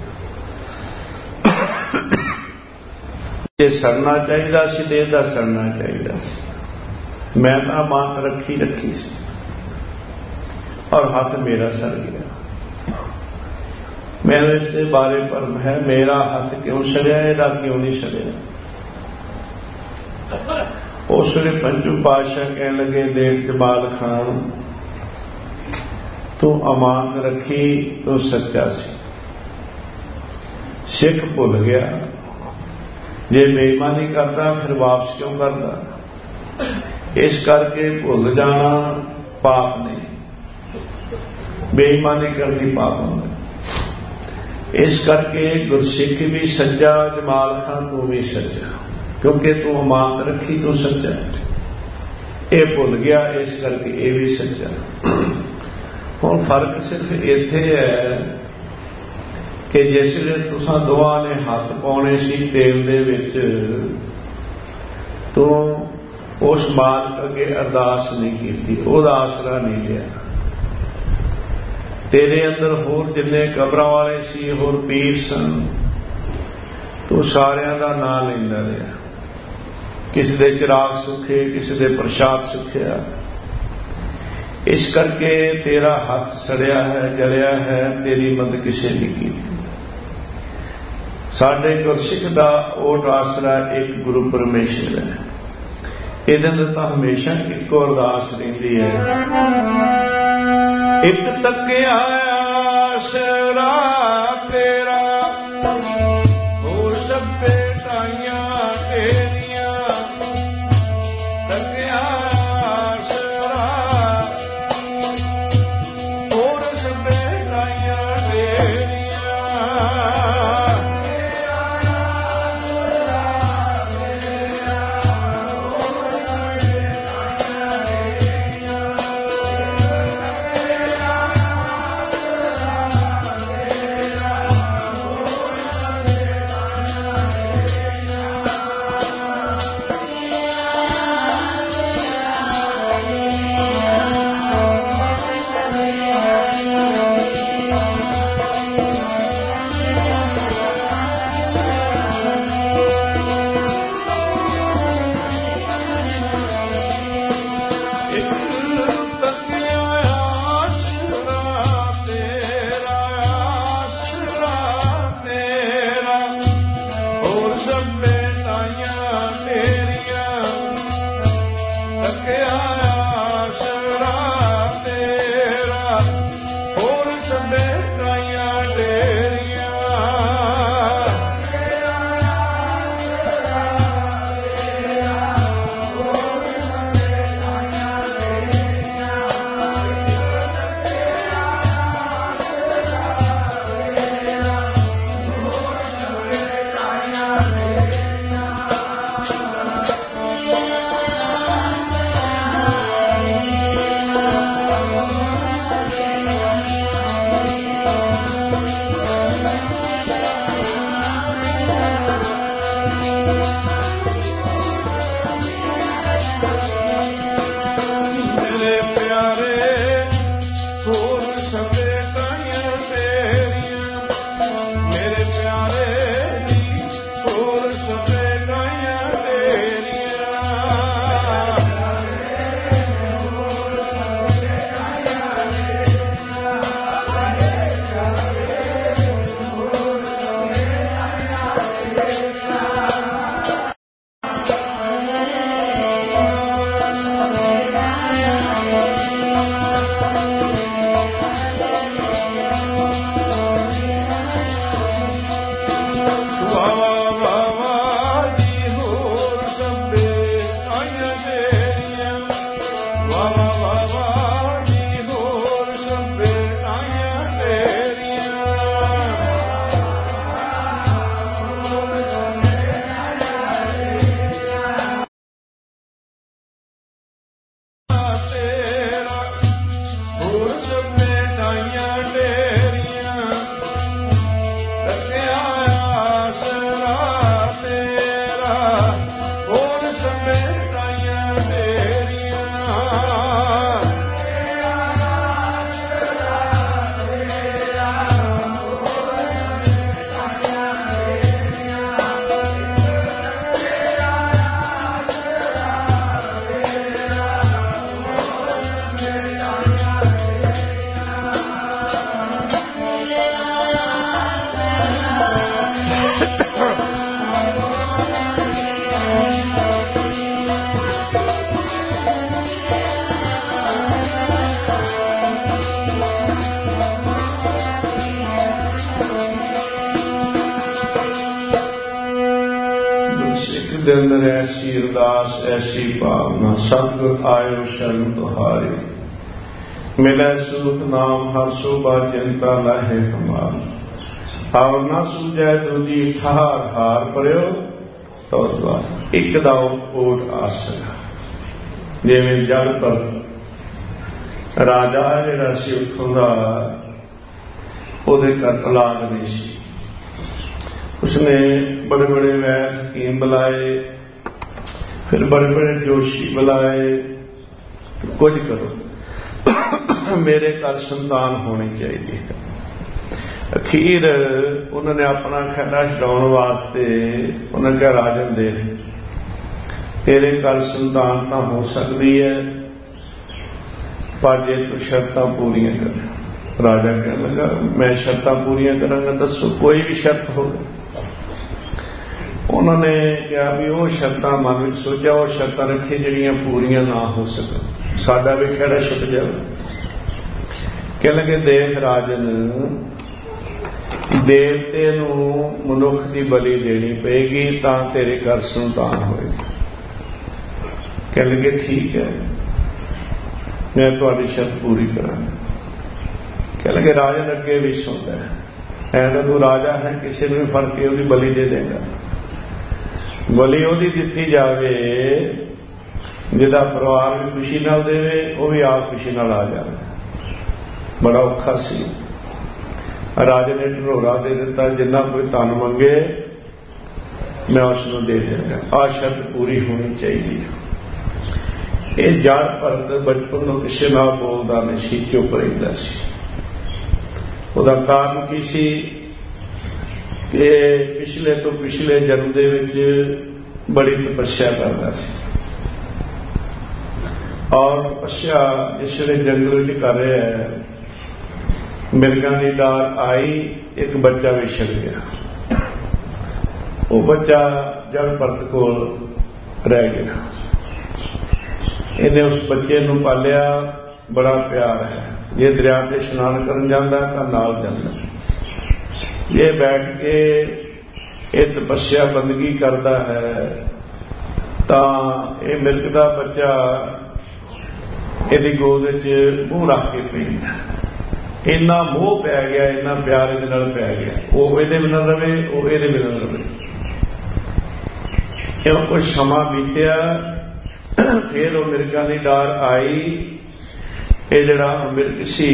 जे सड़ना चाहिए सी तो एदा सड़ना चाहिए सी। मैं तो अमानत रखी सी और हाथ मेरा सड़ गया। मैंने इसके बारे पर है, मेरा हाथ क्यों सड़िया, एदा क्यों नहीं सड़िया? उस वे पंचू पातशाह कह लगे, देख जमाल खान तू अमानत रखी, तू सच्चा सी, सिख भुल गया। जे बेईमानी करता फिर वापस क्यों करता? इस करके भुल जाना पाप नहीं, बेईमानी करनी पाप होंदा। इस करके गुरसिख भी सच्चा, जमाल खान तू भी सच्चा, क्योंकि तू अमानत रखी, तू सच्चा है। ये भुल गया, इस करके ये भी सच्चा। हुण फर्क सिर्फ इत्थे है कि जिसले तुसां दोवां ने हथ पाउणे सी तेल दे विच, तो उस मालक अगे अरदास नहीं की, ओहदा आसरा नहीं लिया। तेरे अंदर होर जिन्ने कबरां वाले सी, होर पीर सन, तू सारियां दा नाम लैंदा रहा। किसी दे चिराग सुखे, किसी दे प्रसाद सुखिया। इस करके तेरा हाथ सड़िया है, जलिया है, तेरी मदद किसी ने की। साडे गुरसिख दा ओट आसरा एक गुरु परमेश्वर है। इहदे अंदर तां हमेशा इक्को अरदास रहिंदी है, एक तकिया आसरा तेरा, हो सब टाइयां तेरियां, तकिया आसरा और सब टाइयां तेरियां। अंदर ऐसी अरदास ऐसी भावना, सतगुर आयो शरण तुहारी, मिलै सुख नाम हर शोभा चिंता लाहे कमाल, हार ना सूझै दूजी ठहार हार परियो तो द्वार, एक दा ओट आसरा। जिवें जड़ पर राजा जिहड़ा सी उत्थों दा ਉਹਦੇ ਘਰ औलाद नहीं सी, उसने बड़े बड़े वैद हकीम बुलाए, फिर बड़े बड़े जोशी बुलाए, कुछ करो मेरे घर संतान होनी चाहिए। अखीर उन्होंने अपना खैरा छुड़ाने वास्ते उन्होंने कहा राजन दे तेरे घर संतान तो हो सकती है पर जे तू शर्तां पूरियां कर। राजा कहने लगा मैं शर्तां पूरियां करांगा, दसो कोई भी शर्त हो। उन्होंने कहा भी वो शर्तां मन में सोचा वो शर्तां रखी जिहड़ियां पूरियां ना हो सकन, साडा भी खैरा छुट जाए। कहने लगे देख राजन, देवते नूं मनुख की बलि देनी पेगी तां तेरे घर संतान होएगी। कहने लगे ठीक है मैं तुहाडी शर्त पूरी करांगा। कहने लगे राजन अगे भी सुनता है, ऐसा तू राजा है किसी ने भी फड़ के उसकी बलि दे देगा, बलि ਉਹਦੀ ਦਿੱਤੀ ਜਾਵੇ ਜਿਹਦਾ ਪਰਿਵਾਰ ਵੀ खुशी ਨਾਲ ਦੇਵੇ ਉਹ ਵੀ ਆਪ खुशी ਨਾਲ ਆ ਜਾਵੇ। ਬੜਾ ਔਖਾ ਸੀ। ਰਾਜੇ ਨੇ ਢਰੋੜਾ ਦੇ ਦਿੱਤਾ ਜਿੰਨਾ ਕੋਈ ਧਨ ਮੰਗੇ ਮੈਂ ਉਸ ਨੂੰ ਦੇ ਦੇਵਾਂਗਾ, ਆ ਸ਼ਰਤ ਪੂਰੀ ਹੋਣੀ ਚਾਹੀਦੀ ਹੈ। ਇਹ ਜੜ ਭਰਤ ਬਚਪਨ ਤੋਂ ਕਿਸੇ ਨਾਲ ਬੋਲਦਾ ਨਹੀਂ ਸੀ, ਚੁੱਪ ਰਹਿੰਦਾ ਸੀ। ਉਹਦਾ ਕਾਰਨ ਕੀ ਸੀ ਕਿ ਪਿਛਲੇ ਤੋਂ ਪਿਛਲੇ ਜਨਮ ਦੇ ਵਿੱਚ ਬੜੀ ਤਪੱਸਿਆ ਕਰਦਾ ਸੀ ਔਰ ਤਪੱਸਿਆ ਇਸ ਵੇਲੇ ਜੰਗਲ ਵਿੱਚ ਕਰ ਰਿਹਾ ਹੈ। ਮਿਰਗਾਂ ਦੀ ਡਾਰ ਆਈ, ਇੱਕ ਬੱਚਾ ਵਿਛੜ ਗਿਆ। ਉਹ ਬੱਚਾ ਜੜ ਭਰਤ ਕੋਲ ਰਹਿ ਗਿਆ। ਇਹਨੇ ਉਸ ਬੱਚੇ ਨੂੰ ਪਾਲਿਆ, ਬੜਾ ਪਿਆਰ ਹੈ। ਜੇ ਦਰਿਆ ਤੇ ਇਸ਼ਨਾਨ ਕਰਨ ਜਾਂਦਾ ਤਾਂ ਨਾਲ ਜਾਂਦਾ, ये बैठ के ये तपस्या बंदगी करता है तो ये मिर्ग का बच्चा ये गोद मूँह रख के पींदा। इन्ना मोह पै गया, इन्ना प्यार ये पै गया, वो ये बिना रवे वो ये बिना रवे। क्यों कुछ समा बीतिया, फिर वो मिर्गां की डार आई। ये जिहड़ा मिर्ग सी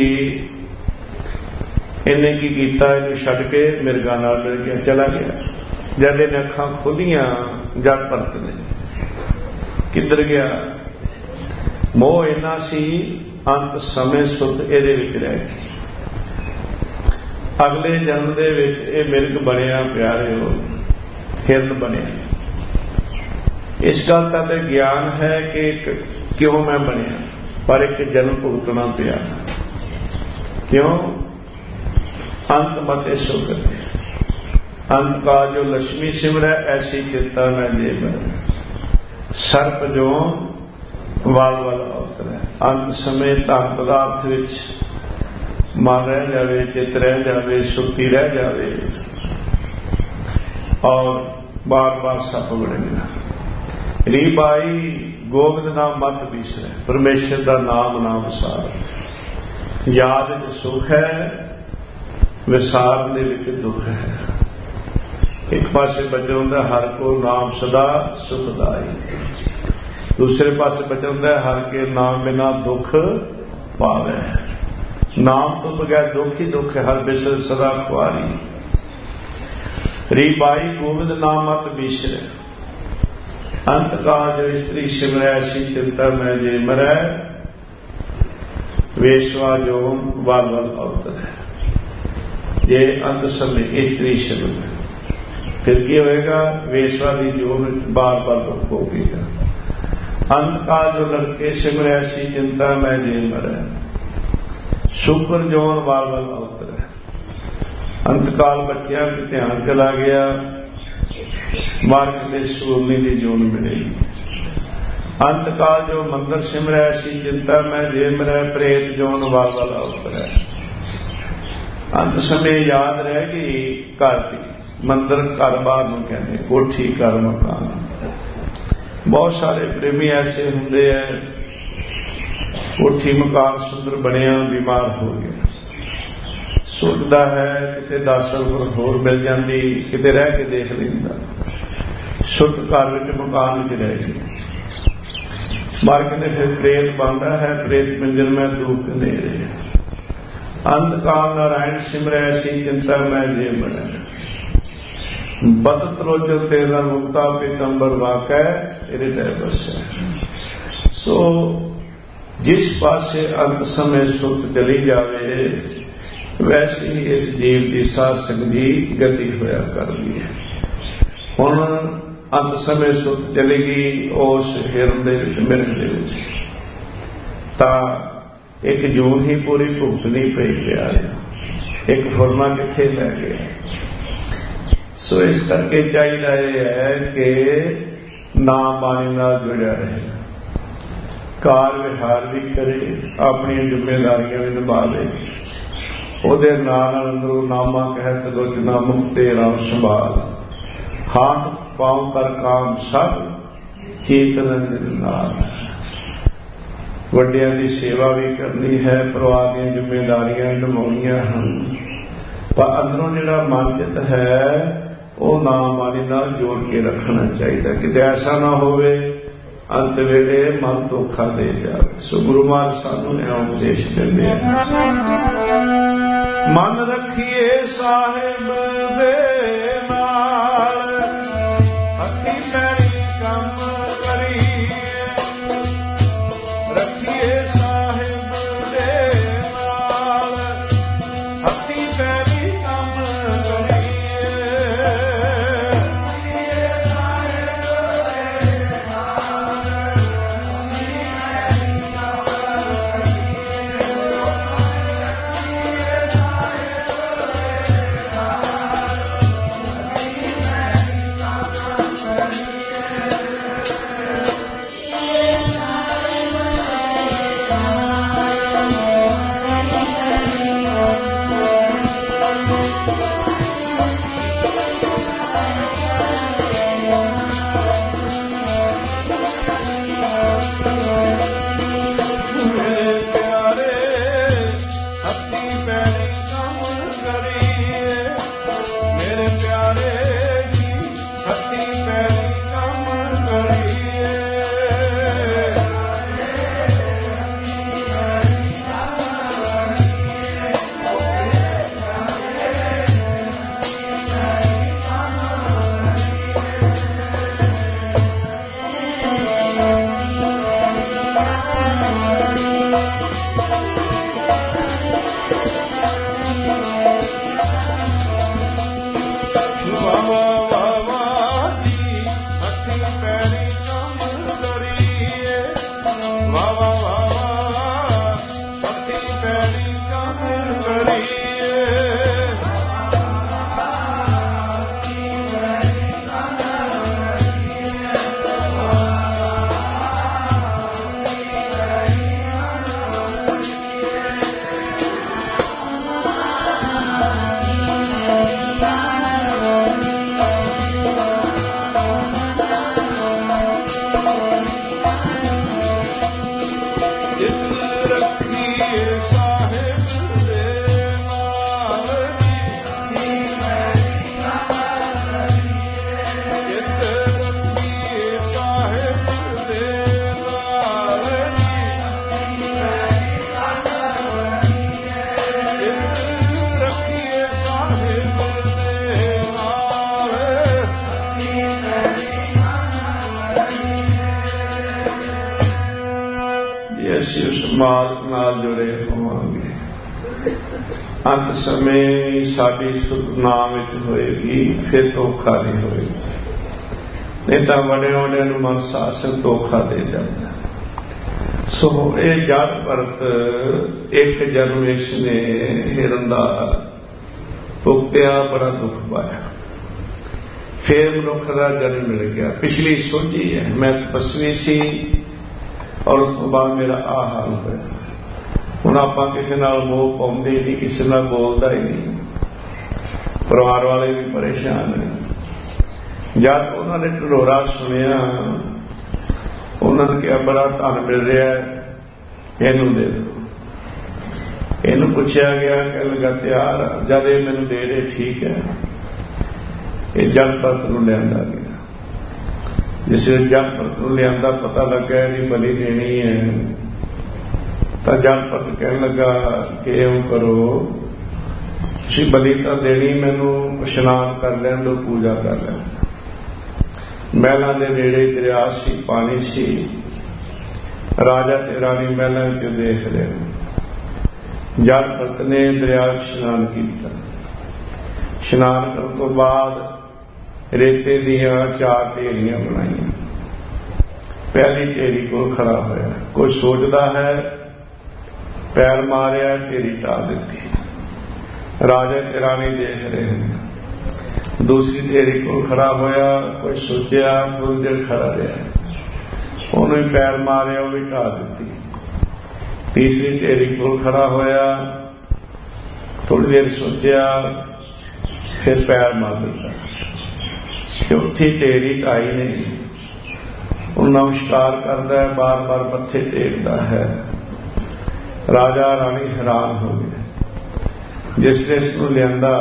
इन्हें की किया, इन्हें छड्ड के मिर्गां नाल मिल के चला गया। जब इन्हें अखां खोलियां जड़ भरत ने किधर गया, मोह इन्ना सी अंत समय सुत इहदे विच रह गई। अगले जन्म दे विच ये मिर्ग बनिया, प्यारे हो हिरन बनिया। इस गल का तो ज्ञान है कि क्यों मैं बनिया, पर एक जन्म भुगतना पिया। क्यों अंत मते सुगति, अंत का जो लक्ष्मी सिमरै ऐसी चिंता न जे मरै, सर्प जो वाल वाल अवतरै। अंत समय धन पदार्थ विच मन रह जावे, चित रह जावे, सुखी रह जावे और बार बार सप बनेगा। रीब आई गोबिंद नाम मत बिसरै, परमेश्वर का नाम ना विसार। याद च सुख है, विसार दे विच दुख है। एक पासे बचा हुंदा हर को नाम सदा सुखदाई, दूसरे पासे बचा हुंदा हर के नाम बिना दुख पावे। नाम तो बगैर दुख ही दुख है, हर बिसर सदा खुआरी। रीबाई गोविंद नाम मत बिसरै, अंत काल जो स्त्री सिमरै ऐसी चिंता मैं जे मरै। वेशवा जो वल वल अवतरै, ये अंत समय स्त्री सिमरै फिर की होएगा, वेशवा की जो बार बार दुख होगा। अंत काल जो लड़के सिमरै ऐसी चिंता मैं जे मरै। शुक्र जोन वाल वाल अवतरै, अंतकाल बच्चों का ध्यान चला गया, मार्ग के सूरनी की जोन मिलेगी। अंतकाल जो मंदिर सिमरै ऐसी चिंता मैं जे मरै। प्रेत जोन वाल वाल अवतरै, अंत समय याद रह गई घर की। मंदिर घर बाहर में कहते, कोठी घर मकान। बहुत सारे प्रेमी ऐसे होंगे है, कोठी मकान सुंदर बनिया बीमार हो गया, सोचता है किते 10 रुपये होर मिल जाती, किते रह के देख लेंदा, सुत घर विच मकान विच रह गई। मर के फिर प्रेत बनता है, प्रेत मंजन में दुख नहीं रहे। अंतकाल नारायण सिमरै ऐसी चिंता मैं जे बना, बदत रोज तेरा मुक्ता पीतंबर वाकै हृदय बसै। सो जिस पासे अंत समय सुख चली जावे, वैसे ही इस जीव की साधक की गति होया करती है। हुण अंत समय सुख चलेगी उस हिरन दे विच मिरख दे विच, तां एक जून ही पूरी भुगतनी पई प्यार, एक फुरमा किथे लै गया। सो इस करके चाहिए है कि नाम बाणी नाल जुड़िया रहे, कार विहार भी करे, अपनी जिम्मेदारियां भी निभा ले, उहदे नाल अंदरों नामा कहत लोचना मुक्ते राम संभाल, हाथ पांव कर काम सब चेतन नाल। ਵੱਡਿਆਂ ਦੀ सेवा भी करनी है, परिवार दी जिम्मेदारियां निभाउणियां हन, पर अंदरों जिहड़ा मन चित है वह नाम बाणी नाल जोड़ के रखना चाहिए, किते ऐसा ना होवे अंत वेले मन धोखा दे जाए। सो गुरु महाराज सानू इह उपदेश दिंदे मन रखिए साहिब दे नाल, हथी पैरी कम जुड़े होवांगे। अंत समय साडी सुध नाम विच होएगी, फिर धोखा नहीं होएगी, नहीं तो बड़े बड़े मन शासन धोखा दे जाता। सो ये जड़ भरत एक जन्म इसने हिरन दा भुगतिया, बड़ा दुख पाया, फिर मनुख का जन्म मिल गया। पिछली सोझी है, मैं तपस्वी सी और उस तो बाद मेरा आ हाल होया। हुण आपां किसी नाल मोह पाउंदे नहीं, किसी नाल बोलदा ही नहीं, परिवार वाले भी परेशान हैं। जब उन्होंने ढिढोरा सुनिया ਉਹਨਾਂ ਨੇ ਕਿਹਾ ਬੜਾ ਧਨ ਮਿਲ ਰਿਹਾ, ਇਹਨੂੰ ਦੇ ਦਿਓ। ਇਹਨੂੰ ਪੁੱਛਿਆ ਗਿਆ, ਕਹਿਣ ਲੱਗਾ ਤਿਆਰ। ਜਦ ਇਹ ਮੈਨੂੰ ਦੇ ਰਹੇ ਠੀਕ ਹੈ। ਇਹ ਜਨਪਤ ਨੂੰ ਲਿਆਂਦਾ ਗਿਆ। ਜਿਸ ਵੇਲੇ ਜਨਪਤ ਨੂੰ ਲਿਆਂਦਾ, ਪਤਾ ਲੱਗਾ ਇਹਦੀ ਬਲੀ ਦੇਣੀ ਹੈ, ਤਾਂ ਜਨਪਤ ਕਹਿਣ ਲੱਗਾ ਕਿ ਇਉਂ ਕਰੋ, ਤੁਸੀਂ ਬਲੀ ਤਾਂ ਦੇਣੀ, ਮੈਨੂੰ ਇਸ਼ਨਾਨ ਕਰ ਲੈਣ ਦਿਓ, ਪੂਜਾ ਕਰ ਲੈਣ। ਮਹਿਲਾਂ ਦੇ ਨੇੜੇ ਦਰਿਆ ਸੀ, ਪਾਣੀ ਸੀ। ਰਾਜਾ ਤੇ ਰਾਣੀ ਮਹਿਲਾਂ ਵਿੱਚ ਦੇਖ ਰਹੇ। ਜਨਪਤ ਨੇ ਦਰਿਆ ਵਿੱਚ ਇਸ਼ਨਾਨ ਕੀਤਾ। ਇਸ਼ਨਾਨ ਕਰਨ ਤੋਂ ਬਾਅਦ ਰੇਤੇ ਦੀਆਂ 4 ਢੇਰੀਆਂ ਬਣਾਈਆਂ। ਪਹਿਲੀ ਢੇਰੀ ਕੋਲ ਖੜਾ ਹੋਇਆ, ਕੋਈ ਸੋਚਦਾ ਹੈ, ਪੈਰ ਮਾਰਿਆ, ਢੇਰੀ ਢਾਹ ਦਿੱਤੀ। ਰਾਜਾ ਤੇ ਰਾਣੀ ਦੇਖ ਰਹੇ ਹਨ। ਦੂਸਰੀ ਢੇਰੀ ਕੋਲ ਖੜਾ ਹੋਇਆ, ਕੋਈ ਸੋਚਿਆ, ਥੋੜੀ ਦੇਰ ਖੜਾ ਰਿਹਾ, ਉਹਨੂੰ ਵੀ ਪੈਰ ਮਾਰਿਆ, ਉਹ ਵੀ ਢਾਹ ਦਿੱਤੀ। ਤੀਸਰੀ ਢੇਰੀ ਕੋਲ ਖੜਾ ਹੋਇਆ, ਥੋੜੀ ਦੇਰ ਸੋਚਿਆ, ਫਿਰ ਪੈਰ ਮਾਰ ਦਿੱਤਾ। ਚੌਥੀ ਢੇਰੀ ਢਾਈ ਨਹੀਂ। ਉਹ ਨਮਸਕਾਰ ਕਰਦਾ ਹੈ, ਬਾਰ ਬਾਰ ਮੱਥੇ ਟੇਕਦਾ ਹੈ। ਰਾਜਾ ਰਾਣੀ ਹੈਰਾਨ ਹੋ ਗਏ। ਜਿਸ ਨੇ ਇਸ ਨੂੰ ਲਿਆਂਦਾ,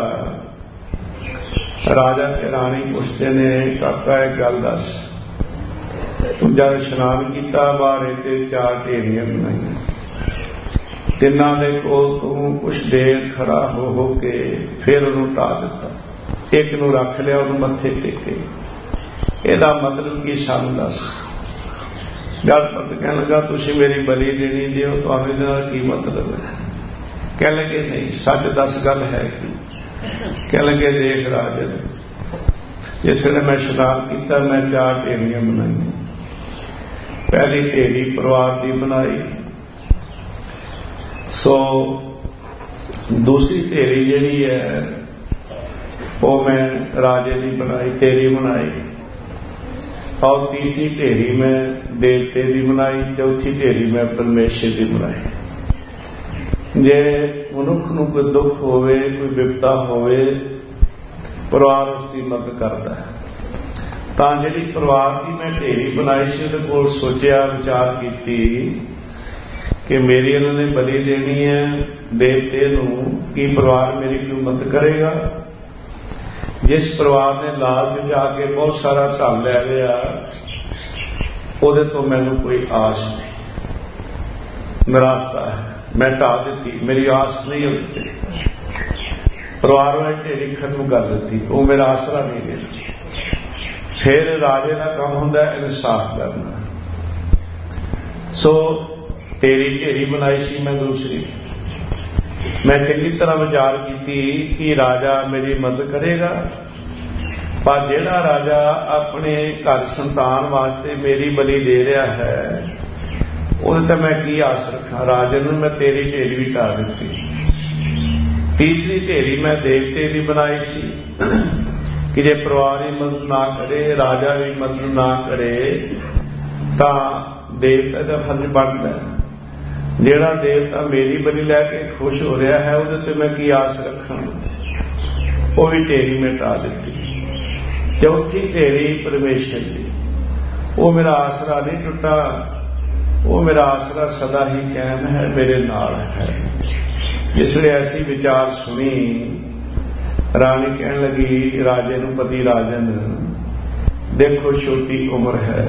ਰਾਜਾ ਤੇ ਰਾਣੀ ਪੁੱਛਦੇ ਨੇ, ਕਾਕਾ ਇੱਕ ਗੱਲ ਦੱਸ, ਤੂੰ ਜਦ ਇਸ਼ਨਾਨ ਕੀਤਾ, ਬਾਹਰ ਰੇਤੇ 4 ਢੇਰੀਆਂ ਬਣਾਈਆਂ, ਤਿੰਨਾਂ ਦੇ ਕੋਲ ਤੂੰ ਕੁਛ ਦੇਰ ਖੜਾ ਹੋ ਕੇ ਫਿਰ ਉਹਨੂੰ ਢਾਹ ਦਿੱਤਾ, ਇੱਕ ਨੂੰ ਰੱਖ ਲਿਆ, ਉਹਨੂੰ ਮੱਥੇ ਟੇਕੇ, ਇਹਦਾ ਮਤਲਬ ਕੀ ਸਾਨੂੰ ਦੱਸ। ਜਨਪਤ ਕਹਿਣ ਲੱਗਾ ਤੁਸੀਂ ਮੇਰੀ ਬਲੀ ਦੇਣੀ ਦਿਓ, ਤੁਹਾਨੂੰ ਇਹਦੇ ਨਾਲ ਕੀ ਮਤਲਬ ਹੈ। ਕਹਿ ਲਗੇ ਨਹੀਂ, ਸੱਚ ਦੱਸ ਗੱਲ ਹੈ ਕੀ। ਕਹਿ ਲਗੇ ਦੇਖ ਰਾਜਨ, ਜਿਸ ਵੇਲੇ ਮੈਂ ਇਸ਼ਨਾਨ ਕੀਤਾ, ਮੈਂ 4 ਢੇਰੀਆਂ ਬਣਾਈਆਂ। ਪਹਿਲੀ ਢੇਰੀ ਪਰਿਵਾਰ ਦੀ ਬਣਾਈ, ਸੋ ਦੂਸਰੀ ਢੇਰੀ ਜਿਹੜੀ ਹੈ ਉਹ ਮੈਂ ਰਾਜੇ ਦੀ ਬਣਾਈ, ਤੇਰੀ ਬਣਾਈ। और तीसरी ढेरी में देवते की बनाई, चौथी ढेरी में परमेश्वर की बनाई। जे मनुख नूं कोई दुख होवे, कोई विपता होवे, परिवार उसकी मदद करता है। तां जिहड़ी परिवार की मैं ढेरी बनाई सी, उहदे कोल सोचिया, विचार कीती कि मेरी इन्होंने बलि देनी है देवते नूं, की परिवार मेरी कोई मदद करेगा। जिस परिवार ने लालच जाके बहुत सारा धन लै लिया, उहदे तो मैनूं कोई आस नहीं, निराशा है, मैं ढा दी, मेरी आस नहीं होती। परिवार वाली ढेरी खत्म कर दी, वो मेरा आसरा नहीं देता। फिर राजे का काम होंदा है इंसाफ करना। सो तेरी ढेरी बनाई सी मैं दूसरी, मैं चंगी तरह विचार की कि राजा मेरी मदद करेगा, पर जिहड़ा राजा अपने घर संतान वास्ते मेरी बलि दे रहा है, उहदे ते मैं की आस रखा। राजे नूं मैं तेरी ढेरी भी ढा दी। तीसरी ढेरी मैं देवते की बनाई सी कि जे परिवार ही मदद ना करे, राजा भी मदद ना करे, तां देवता का फर्ज बनता है। ਜਿਹੜਾ देवता मेरी बलि लैके खुश हो रहा है, ਉਹਦੇ ਤੇ मैं की आस रखा, वो भी ढेरी में ढा दी। चौथी ढेरी परमेश्वर की, वो मेरा आसरा नहीं टुटा, वो मेरा आसरा सदा ही कायम है, मेरे नाल है। जिसने ऐसी विचार सुनी, रानी कहने लगी राजे नूं, पति राजन, देखो छोटी उम्र है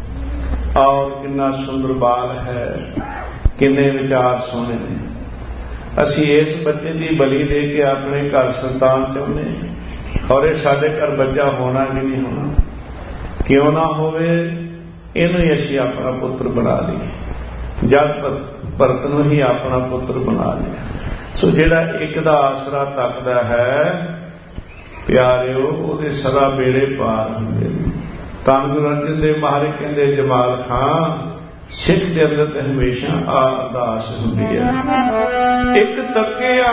और कितना सुंदर बाल है, किन्ने विचार सोने ने, असी इस बच्चे की बलि दे के अपने घर संतान चाहते, खौरे साडे घर बच्चा होना कि नहीं होना, क्यों ना होवे, इनू ही असी अपना पुत्र बना लिए। जब भरत नूं ही अपना पुत्र बना लिया। सो जिहड़ा एक दा आसरा तकदा है प्यारिओ, उहदे सदा बेड़े पार हुंदे ने। धन गुरु अर्जन देव महाराज कहंदे, जमाल खां सिख के अंदर तो हमेशा अरदास होंदी है, एक तकिया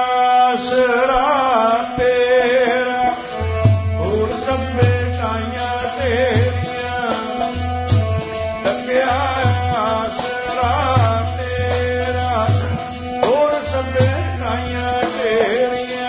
आसरा तेरा, और सब बेटाइयां तेरियां, तकिया आसरा तेरा, और सब बेटाइयां तेरियां,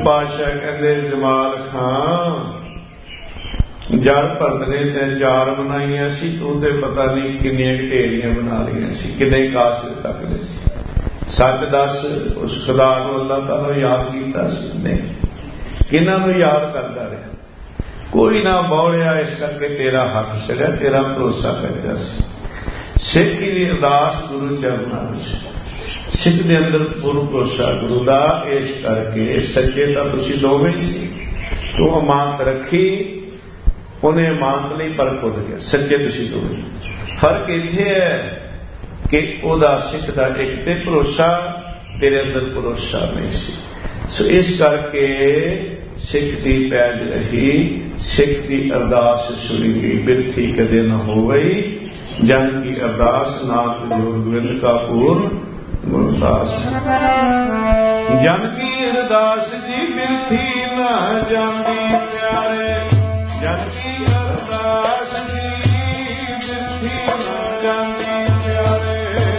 ਪਾਤਸ਼ਾਹ ਕਹਿੰਦੇ ਜਮਾਲ ਖਾਂ ਜੜ ਭਰਤ ਨੇ ਤੇ 4 ਬਣਾਈਆਂ ਸੀ, ਤੂੰ ਤੇ ਪਤਾ ਨਹੀਂ ਕਿੰਨੀਆਂ ਢੇਰੀਆਂ ਬਣਾ ਲਈਆਂ ਸੀ, ਕਿੰਨੇ ਕਾਸ਼ਤ ਤੱਕਦੇ ਸੀ। ਸੱਚ ਦੱਸ, ਉਸ ਖੁਦਾ ਨੂੰ ਅੱਲਾਹ ਤਾਲਾ ਯਾਦ ਕੀਤਾ ਸੀ? ਨਹੀਂ। ਕਿਹਨਾਂ ਨੂੰ ਯਾਦ ਕਰਦਾ ਰਿਹਾ? ਕੋਈ ਨਾ ਬੌੜਿਆ, ਇਸ ਕਰਕੇ ਤੇਰਾ ਹੱਥ ਛੜਿਆ, ਤੇਰਾ ਭਰੋਸਾ ਕੱਚਾ ਸੀ। ਸਿੱਖ ਦੀ ਅਰਦਾਸ ਗੁਰੂ ਚਰਨਾਂ ਵਿੱਚ, ਸਿੱਖ ਦੇ ਅੰਦਰ ਪੂਰਾ ਭਰੋਸਾ ਗੁਰੂ ਦਾ, ਇਸ ਕਰਕੇ ਸੱਚੇ ਤਾਂ ਤੁਸੀਂ ਦੋਵੇਂ ਹੀ ਸੀ। ਤੂੰ ਅਮਾਨਤ ਰੱਖੀ, ਉਹਨੇ ਅਮਾਨਤ ਲਈ ਪਰ ਭੁੱਲ ਗਿਆ। ਸੱਚੇ ਤੁਸੀਂ ਦੋਵੇਂ। ਫਰਕ ਇੱਥੇ ਹੈ ਕਿ ਉਹਦਾ ਸਿੱਖ ਦਾ ਇੱਕ ਤੇ ਭਰੋਸਾ, ਤੇਰੇ ਅੰਦਰ ਭਰੋਸਾ ਨਹੀਂ ਸੀ। ਸੋ ਇਸ ਕਰਕੇ ਸਿੱਖ ਦੀ ਪੈਜ ਰਹੀ, ਸਿੱਖ ਦੀ ਅਰਦਾਸ ਸੁਣੀ ਗਈ, ਬਿਰਥੀ ਕਦੇ ਨਾ ਹੋ ਗਈ। ਜਨ ਕੀ ਅਰਦਾਸ ਨਾਨਕ ਜੋੜ ਗੋਬਿੰਦ ਕਾ ਪੂਰਨ ਗੁਰਦਾਸ। ਜਨ ਕੀ ਅਰਦਾਸ ਜੀ ਬਿਰਥੀ ਨਾ ਜਾਂਦੀ ਪਿਆਰੇ, ਜਨ ਕੀ ਅਰਦਾਸ ਜੀ ਬਿਰਥੀ ਨਾ ਜਾਂਦੀ ਪਿਆਰੇ।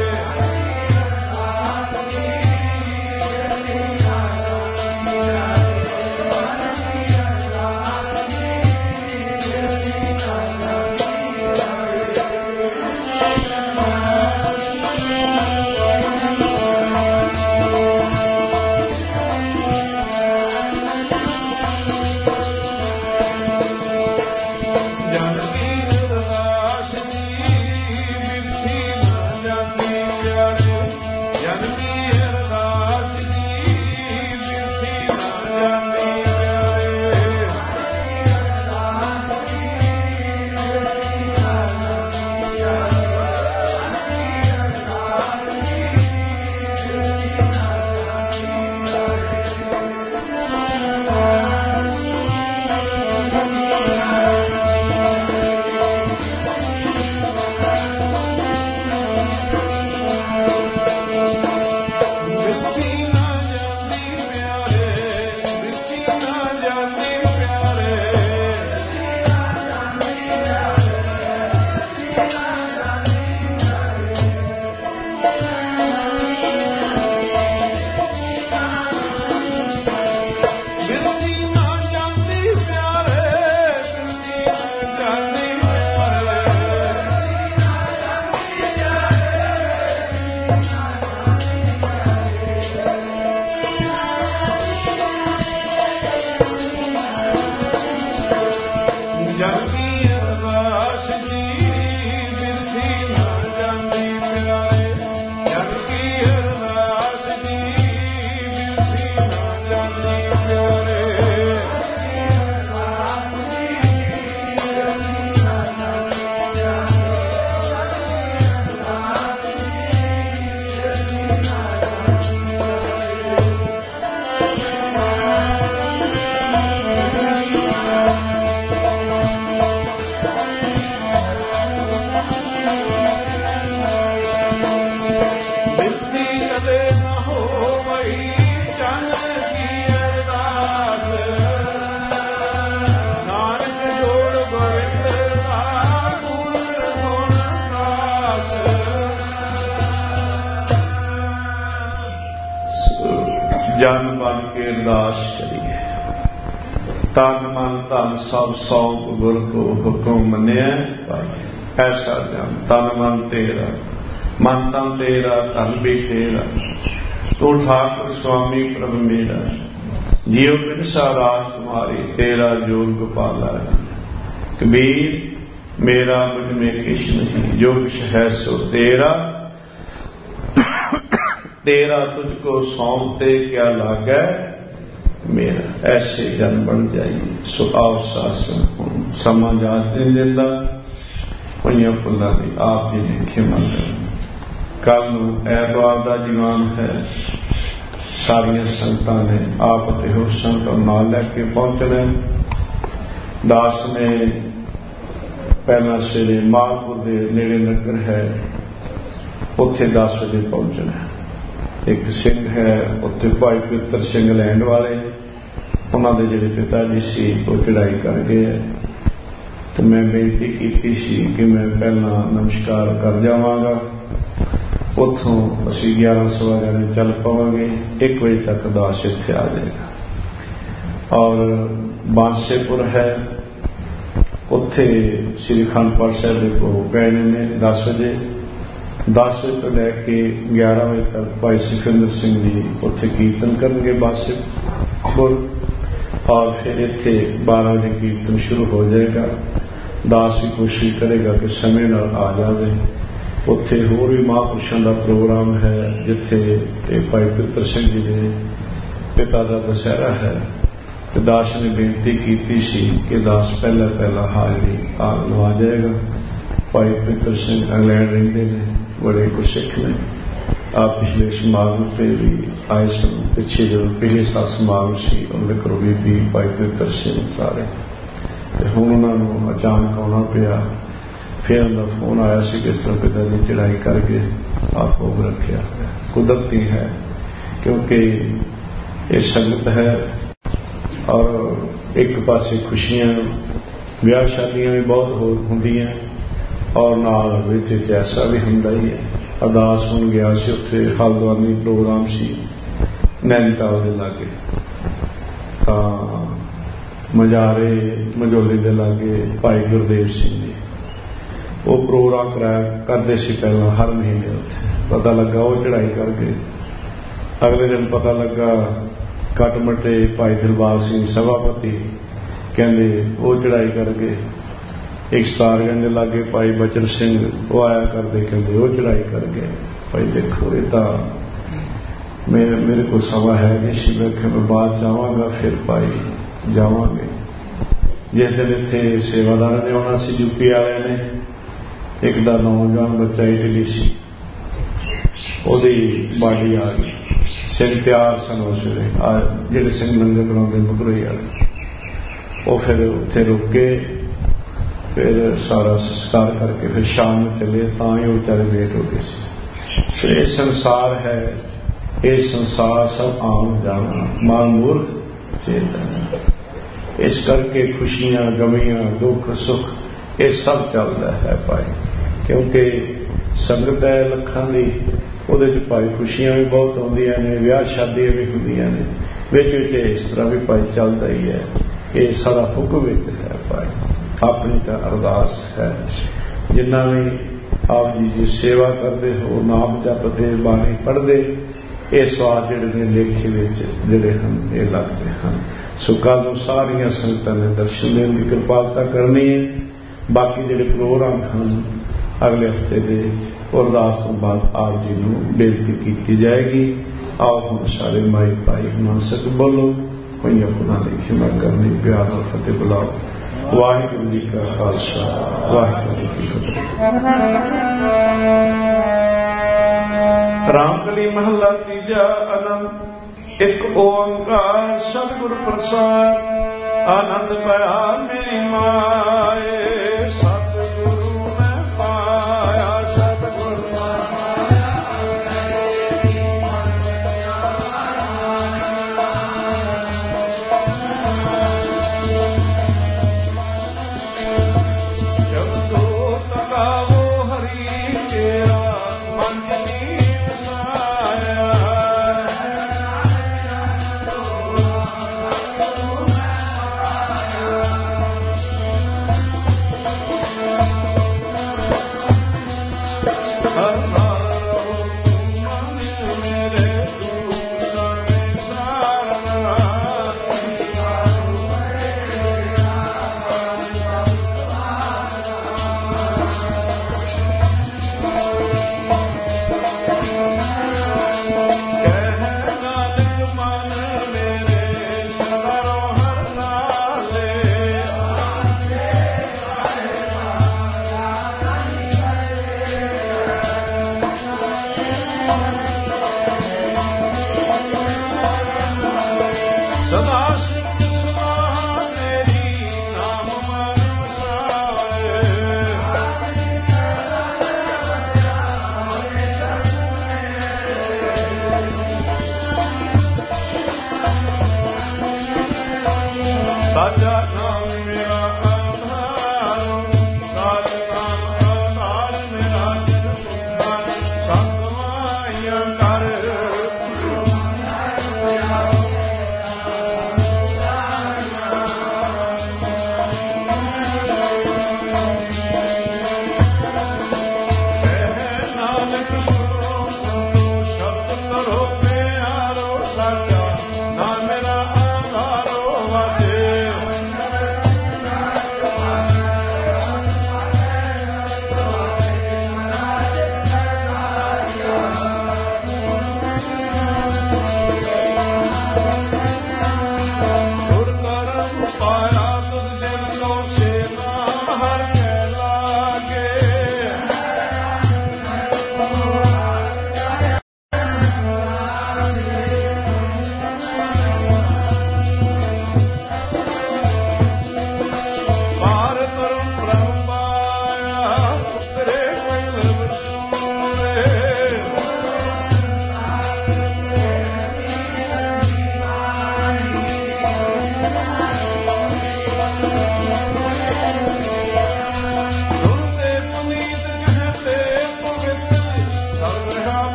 ਜਨ ਬਣ ਕੇ ਅਰਦਾਸ ਕਰੀਏ। ਤਨ ਮਨ ਧਨ ਸਭ ਸੌਂਪ ਗੁਰ ਕੋ ਹੁਕਮ ਮੰਨਿਆ ਭਾਈ। ਐਸਾ ਜਨ ਤਨ ਮਨ ਤੇਰਾ, ਮਨ ਤਨ ਤੇਰਾ, ਧਨ ਵੀ ਤੇਰਾ, ਤੂੰ ਠਾकुर स्वामी प्रभ मेरा, जियो बिन राज तुम्हारी, तेरा जोग गोपाला। कबीर मेरा मुझ में किश नहीं, जो किश है सो तेरा, तेरा तुझको सौंपते क्या लागे मेरा। ऐसे जन बन जाइए। सो आओ शासन समा याद नहीं देता, होइयां भुल्लां दी आप जी ने खिमा करनी। कल नूं ऐतवार दा दीवान है, सारिया संगतां ने आप ते होर संगतां नाल लैके पहुंचना। दास ने पहला सवेरे मालपुर के नेड़े नगर है, उत्थे 10 बजे पहुंचना। एक सिंह है उत्थे भाई पवित्र सिंह लैंड वाले, उन्होंने जिहड़े पिता जी सी वो चढ़ाई कर गए। तो मैं बेनती की सी कि मैं पहला नमस्कार कर जावांगा, उतों असीं 11 सवा 11 चल पावांगे, 1 बजे तक दास इत्थे आ जाएगा। और बांसेपुर है, उत्थे श्री अखंड पाठ साहिब दे भोग पैने ने 10 बजे। 10 बजे तो लैके 11 बजे तक भाई सुखविंदर सिंह जी उत्थे कीर्तन करेंगे बांसेपुर, और फिर इत्थे 12 बजे कीर्तन शुरू हो जाएगा। दास भी कोशिश करेगा कि समय नाल आ जाए। उत्थे होर भी महापुरुषों का प्रोग्राम है, जिथे भाई पितर सिंह जी के पिता का दशहरा है। तो दास ने बेनती की सी कि दास पहला हाजरी लवा जाएगा। भाई पितर सिंह इंग्लैंड रहिंदे ने, बड़े गुरसिख ने। आप पिछले समागम पर भी आए सन, पिछे जो पिछले साल समागम से उन्होंने घरों भी भाई पितर सिंह सारे, तो हुण उन्होंने अचानक आना पिया। फिर उनका फोन आया कि किस तरह पिता की चढ़ाई करके आप भोग रखा। कुदरती है, क्योंकि ये संगत है और एक पासे खुशियां ब्याह शादियां भी बहुत होंदियां और नाल विच ऐसा भी हुंदा ही है। अरदास होण गया सी, उत्थे हल्द्वानी प्रोग्राम सी नैनीताल दे लागे, तां मजारे मझोले दे लागे भाई गुरदेव सिंह जी वो प्रोग्राम कराया करते सी पहला हर महीने। उत्थे पता लगा वो चढ़ाई करके, अगले दिन पता लगा कटमटे भाई दिलबाग सिंह सभापति कहते वो चढ़ाई करके। एक स्टार कहते लागे भाई बचन सिंह वो आया करते, कहते वो चढ़ाई करके। भाई देखो ये तो मेरे को समा है नहीं सी, मैं बाद जावांगा, फिर भाई जावांगे। जिस दिन इत्थे सेवादार ने आना सी यूपी वाले ने, एक दा नौजवान बच्चा इटली सी, ओदी बाडी आ गई। सिंह तैयार सन उस वे जेडे सिंह लंगर बनाते मधुरई वाले, वो फिर उत्थे रुके, फिर सारा संस्कार करके फिर शाम में चले, तां ही वो बेचारे लेट हो गए सी। ये संसार है, ये संसार सब आम जाना, मान मूर्ख चेतन। इस करके खुशियां गमियां दुख सुख ये सब चलता है भाई, क्योंकि संगत है लखां दी, ਉਹਦੇ ਚ भाई खुशियां भी बहुत आउंदियां ने, विआह शादियां भी हुंदियां ने, विच इस तरह भी भाई चलता ही है। ये सारा हुक्म विच है भाई, अपनी तो अरदास है। जिन्ना भी आप जी सेवा करते हो, नाम जपते बाणी पढ़ते, ये स्वाद जिहड़े ने लेखे विच जिहड़े हन ये लगते हैं। सो कल नूं सारियां संगतां ने दर्शन देण दी किरपालता करनी है। बाकी जिहड़े प्रोग्राम हैं अगले हफ्ते के अरदास तो बाद आप जी को बेनती की जाएगी। आओ हम सारे माई भाई मानसक बोलो, कोई अपना लिखी मैं करनी, प्यार और फतेह बुलाओ। वाहिगुरू जी का खालसा, वाहिगुरू जी की फतेह। रामकली महला तीजा आनंद। एक ओंकार सतगुर प्रसाद, आनंद पाया मेरी माए।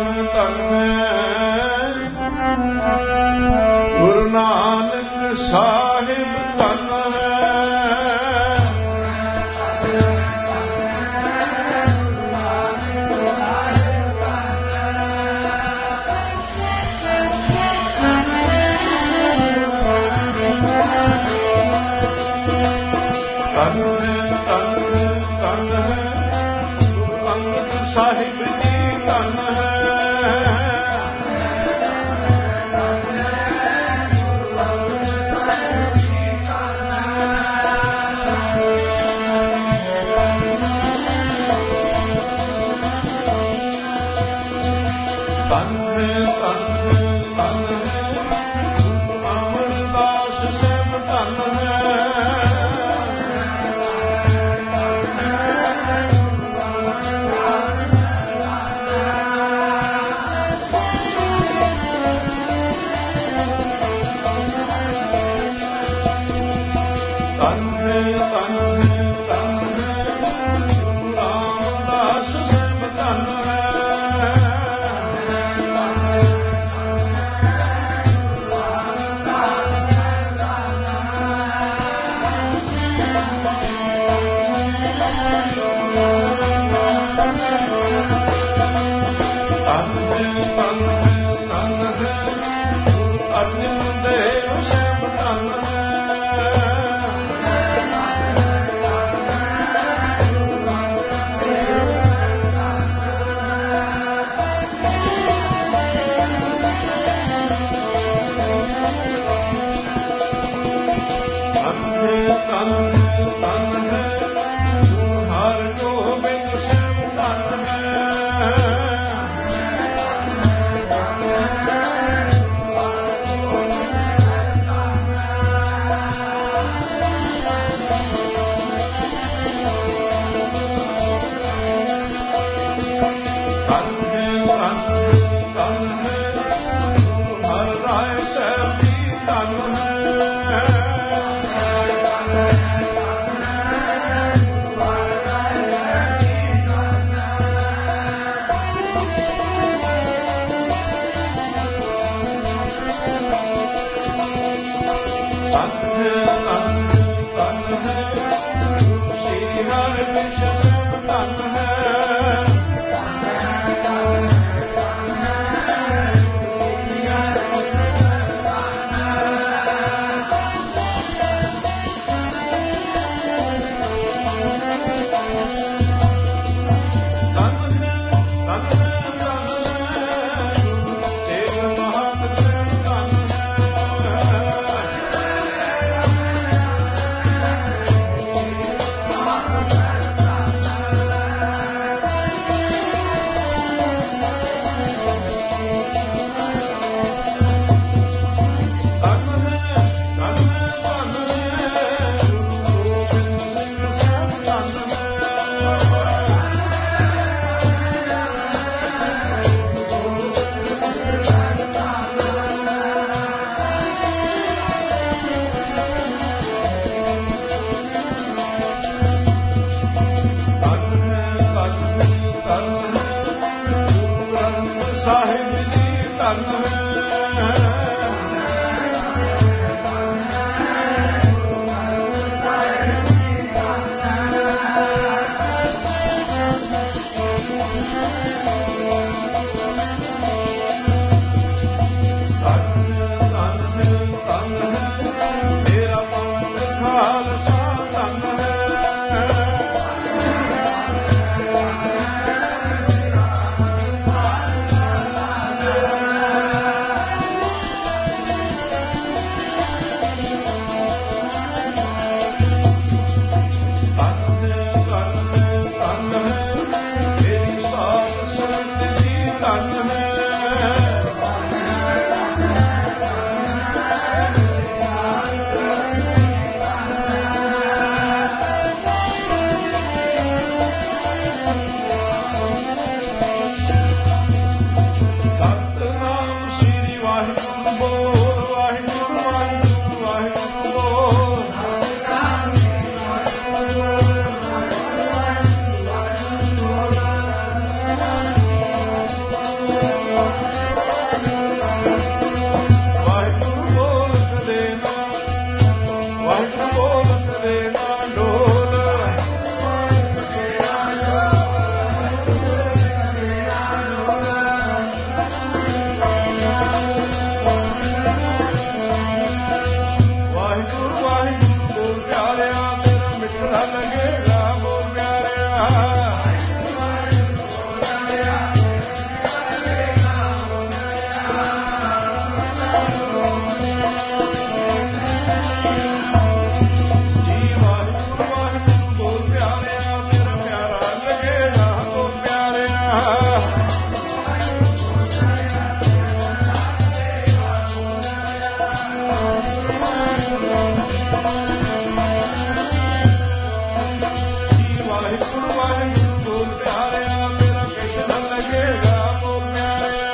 ਧਨ ਗੁਰੂ ਨਾਨਕ ਸਾਹਿਬ ਧਨ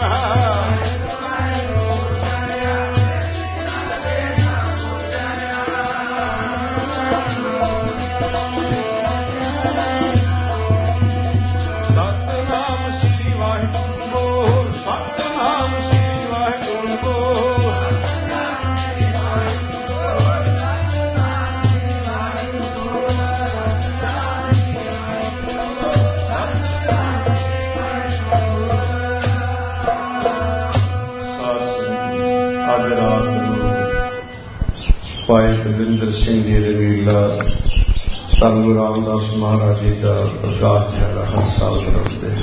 ਭਾਈ ਗੁਰਵਿੰਦਰ ਸਿੰਘ ਜੀ ਦੇ ਲੀਲਾ ਧੰਨ ਗੁਰੂ ਰਾਮਦਾਸ ਮਹਾਰਾਜ ਜੀ ਦਾ ਪ੍ਰਕਾਸ਼ ਦਿਹਾੜਾ ਹਰ ਸਾਲ ਮਨਾਉਂਦੇ।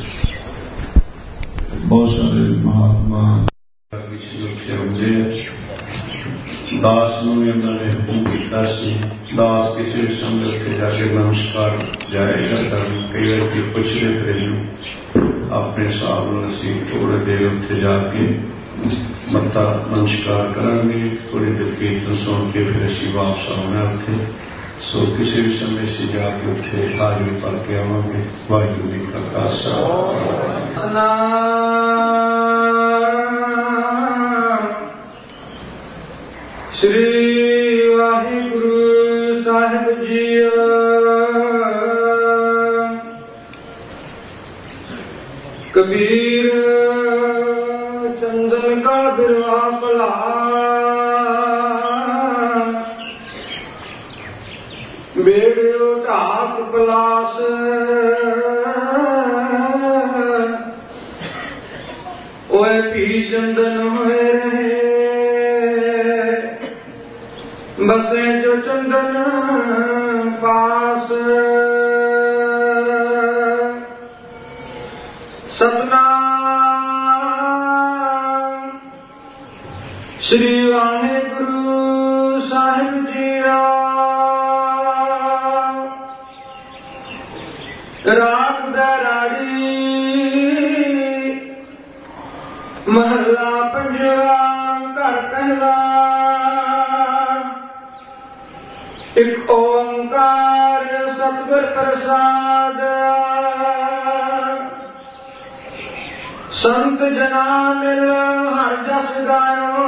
ਬਹੁਤ ਸਾਰੇ ਮਹਾਤਮਾ ਵਿਸ਼ੇ ਹੁੰਦੇ ਦਾਸ ਨੂੰ ਵੀ ਉਹਨਾਂ ਨੇ ਹੁਕਮ ਕੀਤਾ ਸੀ। ਦਾਸ ਕਿਸੇ ਵੀ ਸਮੇਂ ਉੱਤੇ ਜਾ ਕੇ ਨਮਸਕਾਰ ਜਾਏਗਾ ਕਰਨ। ਕਈ ਵਾਰ ਪੁੱਛਦੇ ਫਿਰ ਆਪਣੇ ਹਿਸਾਬ ਨਾਲ ਅਸੀਂ ਥੋੜ੍ਹੇ ਦੇਰ ਉੱਥੇ ਜਾ ਕੇ ਮੱਥਾ ਨਮਸਕਾਰ ਕਰਾਂਗੇ। ਥੋੜ੍ਹੀ ਦੇਰ ਕੀਰਤਨ ਸੁਣ ਕੇ ਫਿਰ ਅਸੀਂ ਵਾਪਸ ਆਉਣਾ ਉੱਥੇ। ਸੋ ਕਿਸੇ ਵੀ ਸਮੇਂ ਅਸੀਂ ਜਾ ਕੇ ਉੱਥੇ ਹਾਜ਼ਰੀ ਭਰ ਕੇ ਆਵਾਂਗੇ। ਵਾਹਿਗੁਰੂ ਜੀ ਕਾ ਖਾਲਸਾ। ਸ੍ਰੀ ਵਾਹਿਗੁਰੂ ਸਾਹਿਬ ਜੀਓ। ਕਬੀਰ ਚੰਦਨ ਕਾ ਬਿਰਵਾ ਭਲਾ, ਬੇੜਿਓ ਢਾਕ ਪਲਾਸ, ਓਏ ਪੀ ਚੰਦਨ ਹੋਏ ਰਹੇ, ਬਸੇ ਜੋ ਚੰਦਨ ਪਾਸ। ਸਤਨਾਮ ਸ੍ਰੀ ਵਾਹਿਗੁਰੂ ਸਾਹਿਬ ਜੀਓ। ਰਾਗ ਬੈਰਾੜੀ ਮਹੱਲਾ ਪੰਜਵਾ ਘਰ ਪਹਿਲਾ। ਇਕ ਓੰਕਾਰ ਸਤਿਗੁਰ ਪ੍ਰਸਾਦ, ਸੰਤ ਜਨਾ ਮਿਲ ਹਰ ਜਸ ਗਾਇਓ।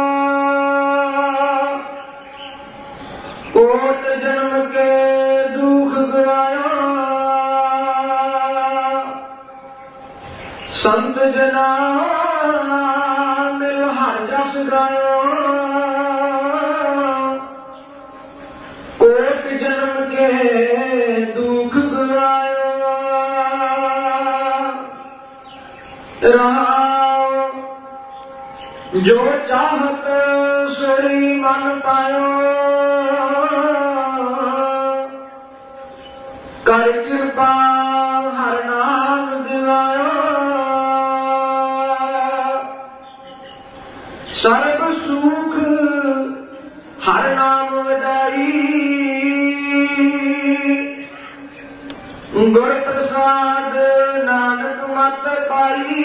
ਕੋਟ ਜਨਮ ਕੇ ਦੁਖ ਗਵਾਇਆ, ਸੰਤ ਜਨਾ ਮਿਲ ਹਰ ਜਸ ਗਾਇਓ। ਕੋਟ ਜਨਮ ਕੇ ਦੁਖ ਗਵਾਇਓ। ਰਹਾਉ ਜੋ ਚਾਹਤ ਸੋਈ ਮਨ ਪਾਇਓ। ਕਰ ਕਿਰਪਾ ਹਰ ਨਾਮ ਦਿਵਾਇਓ। ਸਰਬ ਸੁਖ ਹਰ ਨਾਮ ਵਡਾਈ, ਗੁਰ ਪ੍ਰਸਾਦ ਨਾਨਕ ਮਤ ਪਾਈ।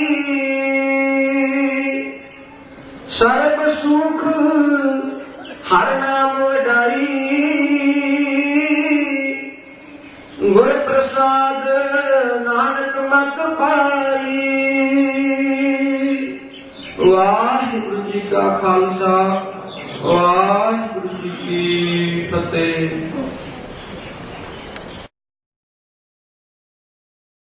ਸਰਬ ਸੁਖ ਹਰ ਨਾਮ ਵਡਾਈ, ਗੁਰ ਪ੍ਰਸਾਦ ਨਾਨਕ ਮਤ ਪਾਈ। ਵਾਹਿਗੁਰੂ ਜੀ ਕਾ ਖਾਲਸਾ, ਵਾਹਿਗੁਰੂ ਜੀ ਕੀ ਫਤਿਹ।